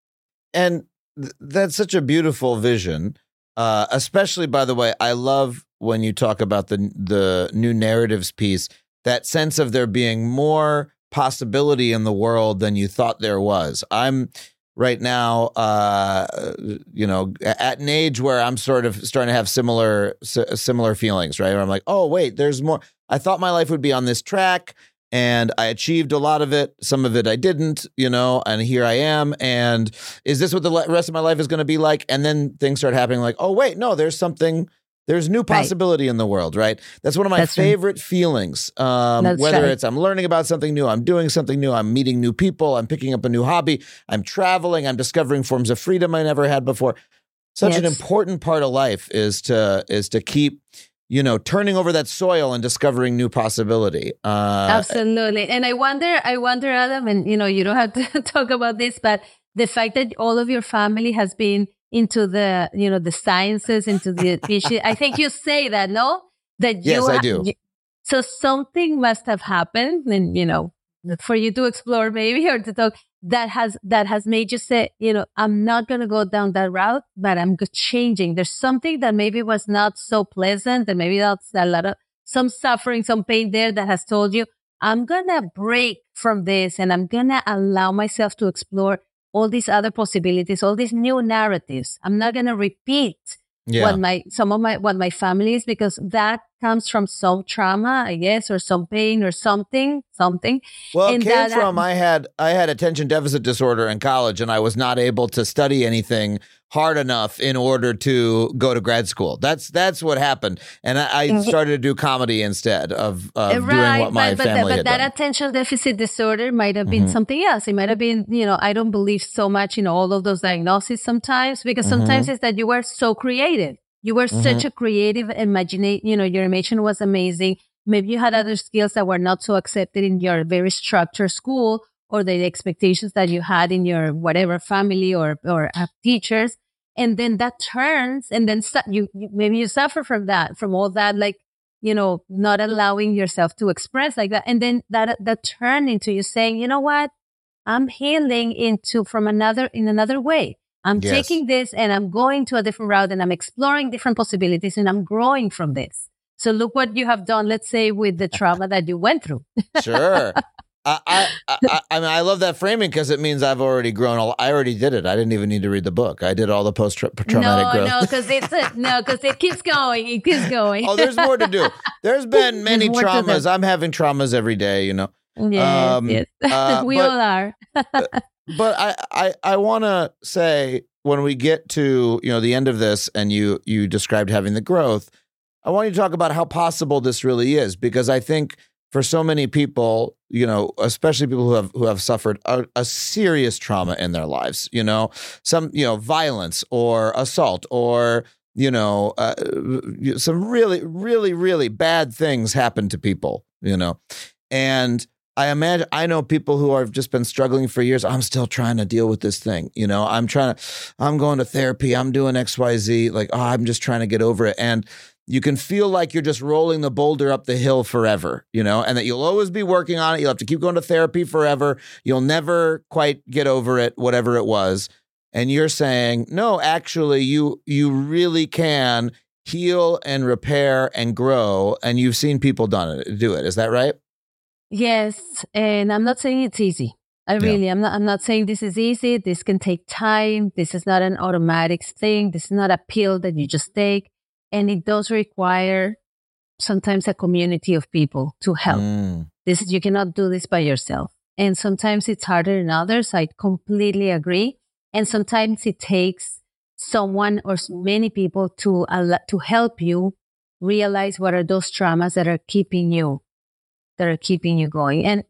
And that's such a beautiful vision. Especially, by the way, I love when you talk about the new narratives piece, that sense of there being more possibility in the world than you thought there was. I'm right now, at an age where I'm sort of starting to have similar feelings, right? Where I'm like, oh, wait, there's more. I thought my life would be on this track, and I achieved a lot of it. Some of it I didn't, and here I am. And is this what the rest of my life is going to be like? And then things start happening like, oh, wait, no, there's new possibility in the world, right? That's one of my favorite feelings. Whether it's I'm learning about something new, I'm doing something new, I'm meeting new people, I'm picking up a new hobby, I'm traveling, I'm discovering forms of freedom I never had before. Such an important part of life is to keep turning over that soil and discovering new possibility. Absolutely. And I wonder, Adam, and you don't have to talk about this, but the fact that all of your family has been into the, the sciences, into the issue, I think you say that, no? That yes, I do. So something must have happened, and, for you to explore maybe, or to talk, that has made you say, I'm not going to go down that route, but I'm changing. There's something that maybe was not so pleasant, and maybe that's some suffering, some pain there that has told you, I'm going to break from this, and I'm going to allow myself to explore all these other possibilities, all these new narratives. I'm not going to repeat what my family is, because that comes from some trauma, I guess, or some pain or something. Well, it came from I had attention deficit disorder in college, and I was not able to study anything hard enough in order to go to grad school. That's what happened, and I started to do comedy instead of doing what my family had done. But that attention deficit disorder might have been something else. It might have been, I don't believe so much in all of those diagnoses sometimes, because sometimes it's that you were so creative. You were such a creative imagination, your imagination was amazing. Maybe you had other skills that were not so accepted in your very structured school, or the expectations that you had in your whatever family or teachers. And then that turns, and then maybe you suffer from that, from all that, like, not allowing yourself to express like that. And then that turn into you saying, you know what, I'm healing in another way. I'm taking this and I'm going to a different route, and I'm exploring different possibilities, and I'm growing from this. So look what you have done, let's say, with the trauma that you went through. Sure. I mean, I love that framing, because it means I've already grown. I already did it. I didn't even need to read the book. I did all the post-traumatic growth. No, because it keeps going. It keeps going. Oh, there's more to do. There's been many traumas. I'm having traumas every day, Yes. We all are. But I want to say, when we get to the end of this, and you described having the growth, I want you to talk about how possible this really is, because I think for so many people, especially people who have suffered a serious trauma in their lives, some, violence or assault or, some really, really, really bad things happen to people, and I know people who have just been struggling for years. I'm still trying to deal with this thing. I'm going to therapy. I'm doing XYZ. Like, I'm just trying to get over it. And you can feel like you're just rolling the boulder up the hill forever, and that you'll always be working on it. You'll have to keep going to therapy forever. You'll never quite get over it, whatever it was. And you're saying, no, actually, you really can heal and repair and grow. And you've seen people do it. Is that right? Yes. And I'm not saying it's easy. I'm not saying this is easy. This can take time. This is not an automatic thing. This is not a pill that you just take. And it does require sometimes a community of people to help. You cannot do this by yourself. And sometimes it's harder than others. I completely agree. And sometimes it takes someone or many people to help you realize what are those traumas that are keeping you going. And,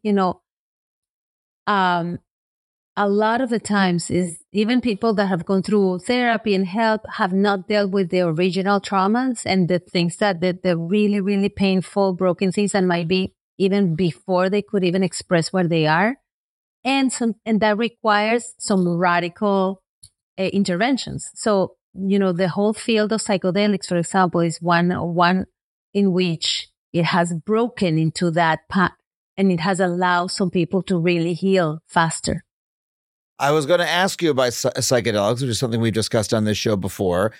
a lot of the times is even people that have gone through therapy and help have not dealt with the original traumas and the things the really, really painful, broken things that might be even before they could even express where they are. And that requires some radical interventions. So, the whole field of psychedelics, for example, is one in which it has broken into that path and it has allowed some people to really heal faster. I was going to ask you about psychedelics, which is something we've discussed on this show before.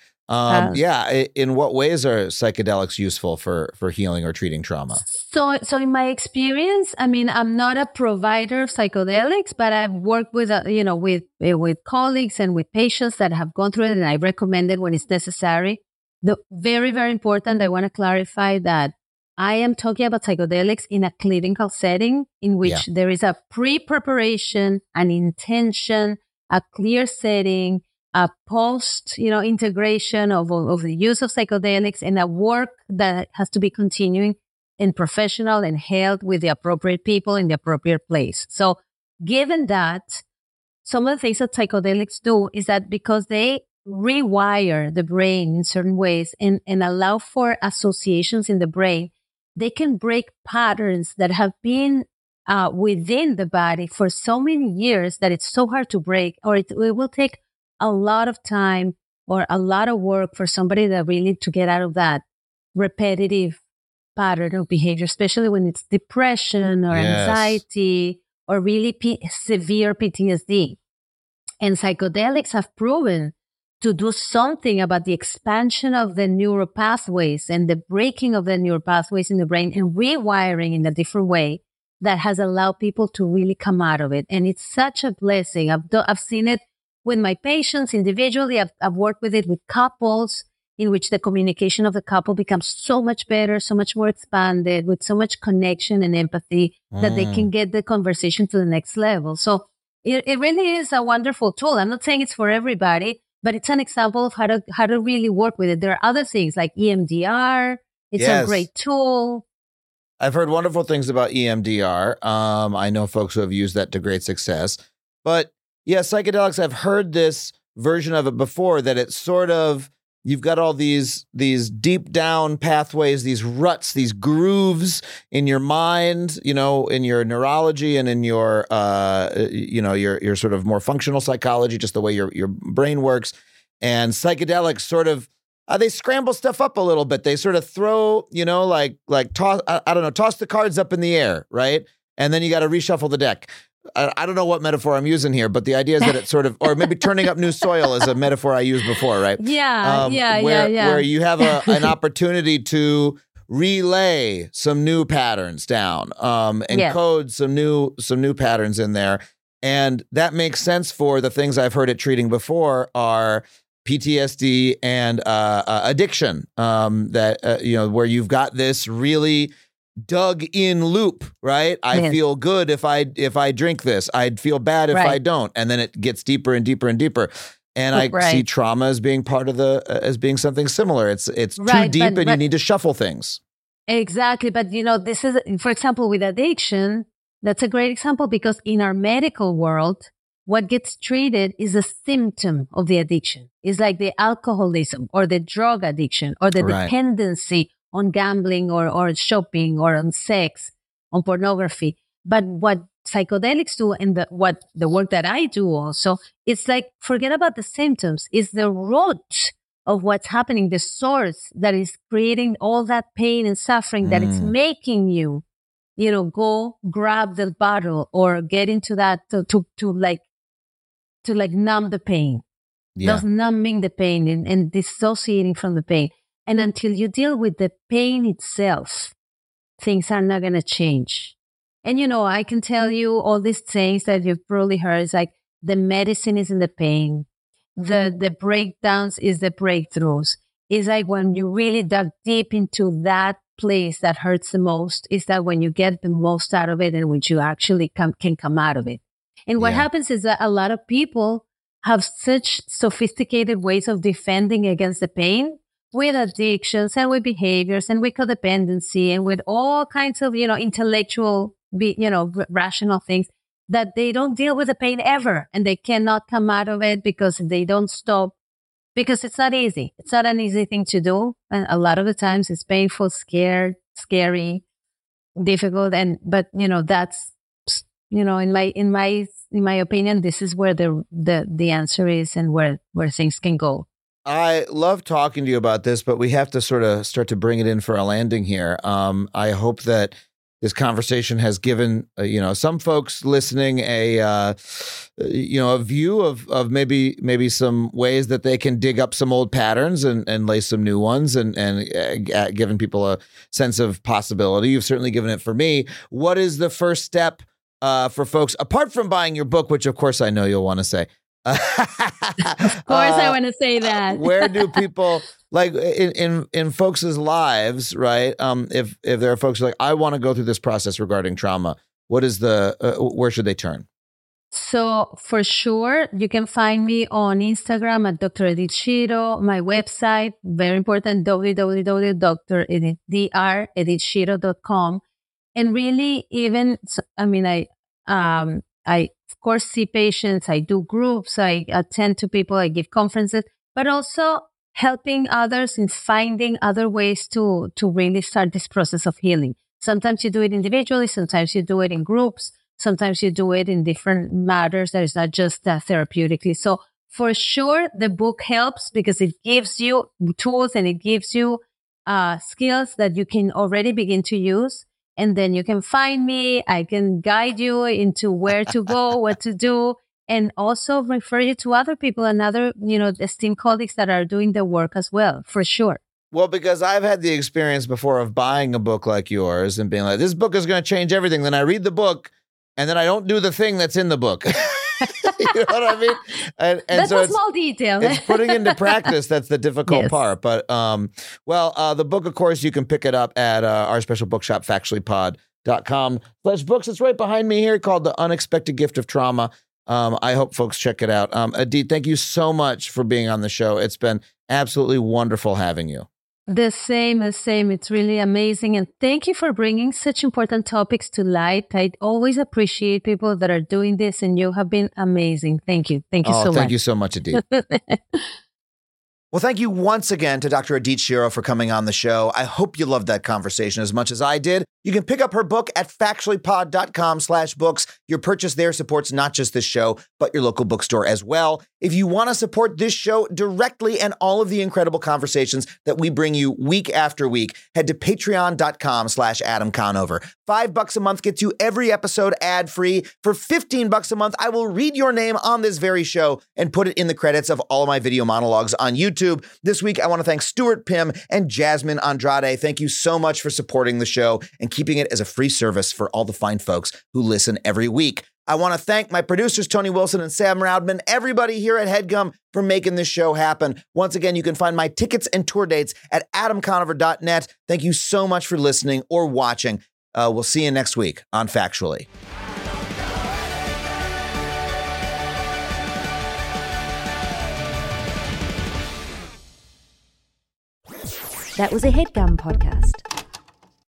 In what ways are psychedelics useful for healing or treating trauma? So in my experience, I'm not a provider of psychedelics, but I've worked with colleagues and with patients that have gone through it, and I recommend it when it's necessary. The very, very important, I want to clarify that I am talking about psychedelics in a clinical setting in which there is a pre-preparation, an intention, a clear setting, a post, integration of the use of psychedelics, and a work that has to be continuing and professional and held with the appropriate people in the appropriate place. So given that, some of the things that psychedelics do is that because they rewire the brain in certain ways and allow for associations in the brain, they can break patterns that have been within the body for so many years that it's so hard to break, or it will take a lot of time or a lot of work for somebody that really to get out of that repetitive pattern of behavior, especially when it's depression or anxiety or really severe PTSD. And psychedelics have proven to do something about the expansion of the neural pathways and the breaking of the neural pathways in the brain and rewiring in a different way that has allowed people to really come out of it. And it's such a blessing. I've seen it with my patients individually. I've worked with it with couples in which the communication of the couple becomes so much better, so much more expanded, with so much connection and empathy that they can get the conversation to the next level. So it really is a wonderful tool. I'm not saying it's for everybody, but it's an example of how to really work with it. There are other things like EMDR. It's a great tool. I've heard wonderful things about EMDR. I know folks who have used that to great success. But psychedelics, I've heard this version of it before, that it's sort of, you've got all these deep down pathways, these ruts, these grooves in your mind, in your neurology and in your, your sort of more functional psychology, just the way your brain works. And psychedelics sort of, they scramble stuff up a little bit. They sort of throw, toss the cards up in the air, right? And then you got to reshuffle the deck. I don't know what metaphor I'm using here, but the idea is that it's sort of, or maybe turning up new soil is a metaphor I used before, right? Where you have an opportunity to relay some new patterns down, and code some new patterns in there. And that makes sense for the things I've heard it treating before are PTSD and addiction, where you've got this really dug in loop, right? I feel good if I drink this. I'd feel bad if I don't. And then it gets deeper and deeper and deeper. And I Right. see trauma as being part of as being something similar. It's too Right, deep, but- and you but- need to shuffle things. Exactly. But, this is, for example, with addiction, that's a great example because in our medical world, what gets treated is a symptom of the addiction. It's like the alcoholism or the drug addiction or the Right. dependency on gambling or shopping or on sex, on pornography. But what psychedelics do and the work that I do also, it's like, forget about the symptoms. It's the root of what's happening, the source that is creating all that pain and suffering that it's making you, go grab the bottle or get into that to numb the pain. Yeah. Those numbing the pain and dissociating from the pain. And until you deal with the pain itself, things are not going to change. And, I can tell you all these things that you've probably heard. It's like the medicine is in the pain. The breakdowns is the breakthroughs. It's like when you really dug deep into that place that hurts the most, is that when you get the most out of it and when you actually can come out of it. And what Yeah. happens is that a lot of people have such sophisticated ways of defending against the pain with addictions and with behaviors and with codependency and with all kinds of, intellectual, rational things that they don't deal with the pain ever. And they cannot come out of it because they don't stop, because it's not easy. It's not an easy thing to do. And a lot of the times it's painful, scary, difficult. But that's, in my opinion, this is where the answer is and where things can go. I love talking to you about this, but we have to sort of start to bring it in for a landing here. I hope that this conversation has given some folks listening a view of maybe some ways that they can dig up some old patterns and lay some new ones and given people a sense of possibility. You've certainly given it for me. What is the first step for folks apart from buying your book, which of course I know you'll want to say? Of course, I want to say that. Where do people like in folks' lives, right? If there are folks who are like, I want to go through this process regarding trauma, what is where should they turn? So for sure, you can find me on Instagram at Dr. Edith Shiro, my website, very important, www.edithshiro.com. And really, I of course see patients, I do groups, I attend to people, I give conferences, but also helping others in finding other ways to really start this process of healing. Sometimes you do it individually, sometimes you do it in groups, sometimes you do it in different matters that is not just therapeutically. So for sure, the book helps because it gives you tools and it gives you skills that you can already begin to use. And then you can find me. I can guide you into where to go, what to do, and also refer you to other people and other, esteemed colleagues that are doing the work as well, for sure. Well, because I've had the experience before of buying a book like yours and being like, this book is going to change everything. Then I read the book and then I don't do the thing that's in the book. You know what I mean? And That's so a small detail. it's putting into practice that's the difficult Yes. part. But the book, of course, you can pick it up at our special bookshop, factuallypod.com/books. It's right behind me here, called The Unexpected Gift of Trauma. I hope folks check it out. Edith, thank you so much for being on the show. It's been absolutely wonderful having you. The same. It's really amazing. And thank you for bringing such important topics to light. I always appreciate people that are doing this, and you have been amazing. Thank you. Thank you so much. Thank you so much, Edith. Well, thank you once again to Dr. Edith Shiro for coming on the show. I hope you loved that conversation as much as I did. You can pick up her book at factuallypod.com/books. Your purchase there supports not just this show, but your local bookstore as well. If you want to support this show directly and all of the incredible conversations that we bring you week after week, head to patreon.com/Adam Conover. $5 a month gets you every episode ad-free. For $15 a month, I will read your name on this very show and put it in the credits of all of my video monologues on YouTube. This week, I want to thank Stuart Pym and Jasmine Andrade. Thank you so much for supporting the show and keeping it as a free service for all the fine folks who listen every week. I want to thank my producers, Tony Wilson and Sam Roudman, everybody here at HeadGum for making this show happen. Once again, you can find my tickets and tour dates at adamconover.net. Thank you so much for listening or watching. We'll see you next week on Factually. That was a HeadGum podcast.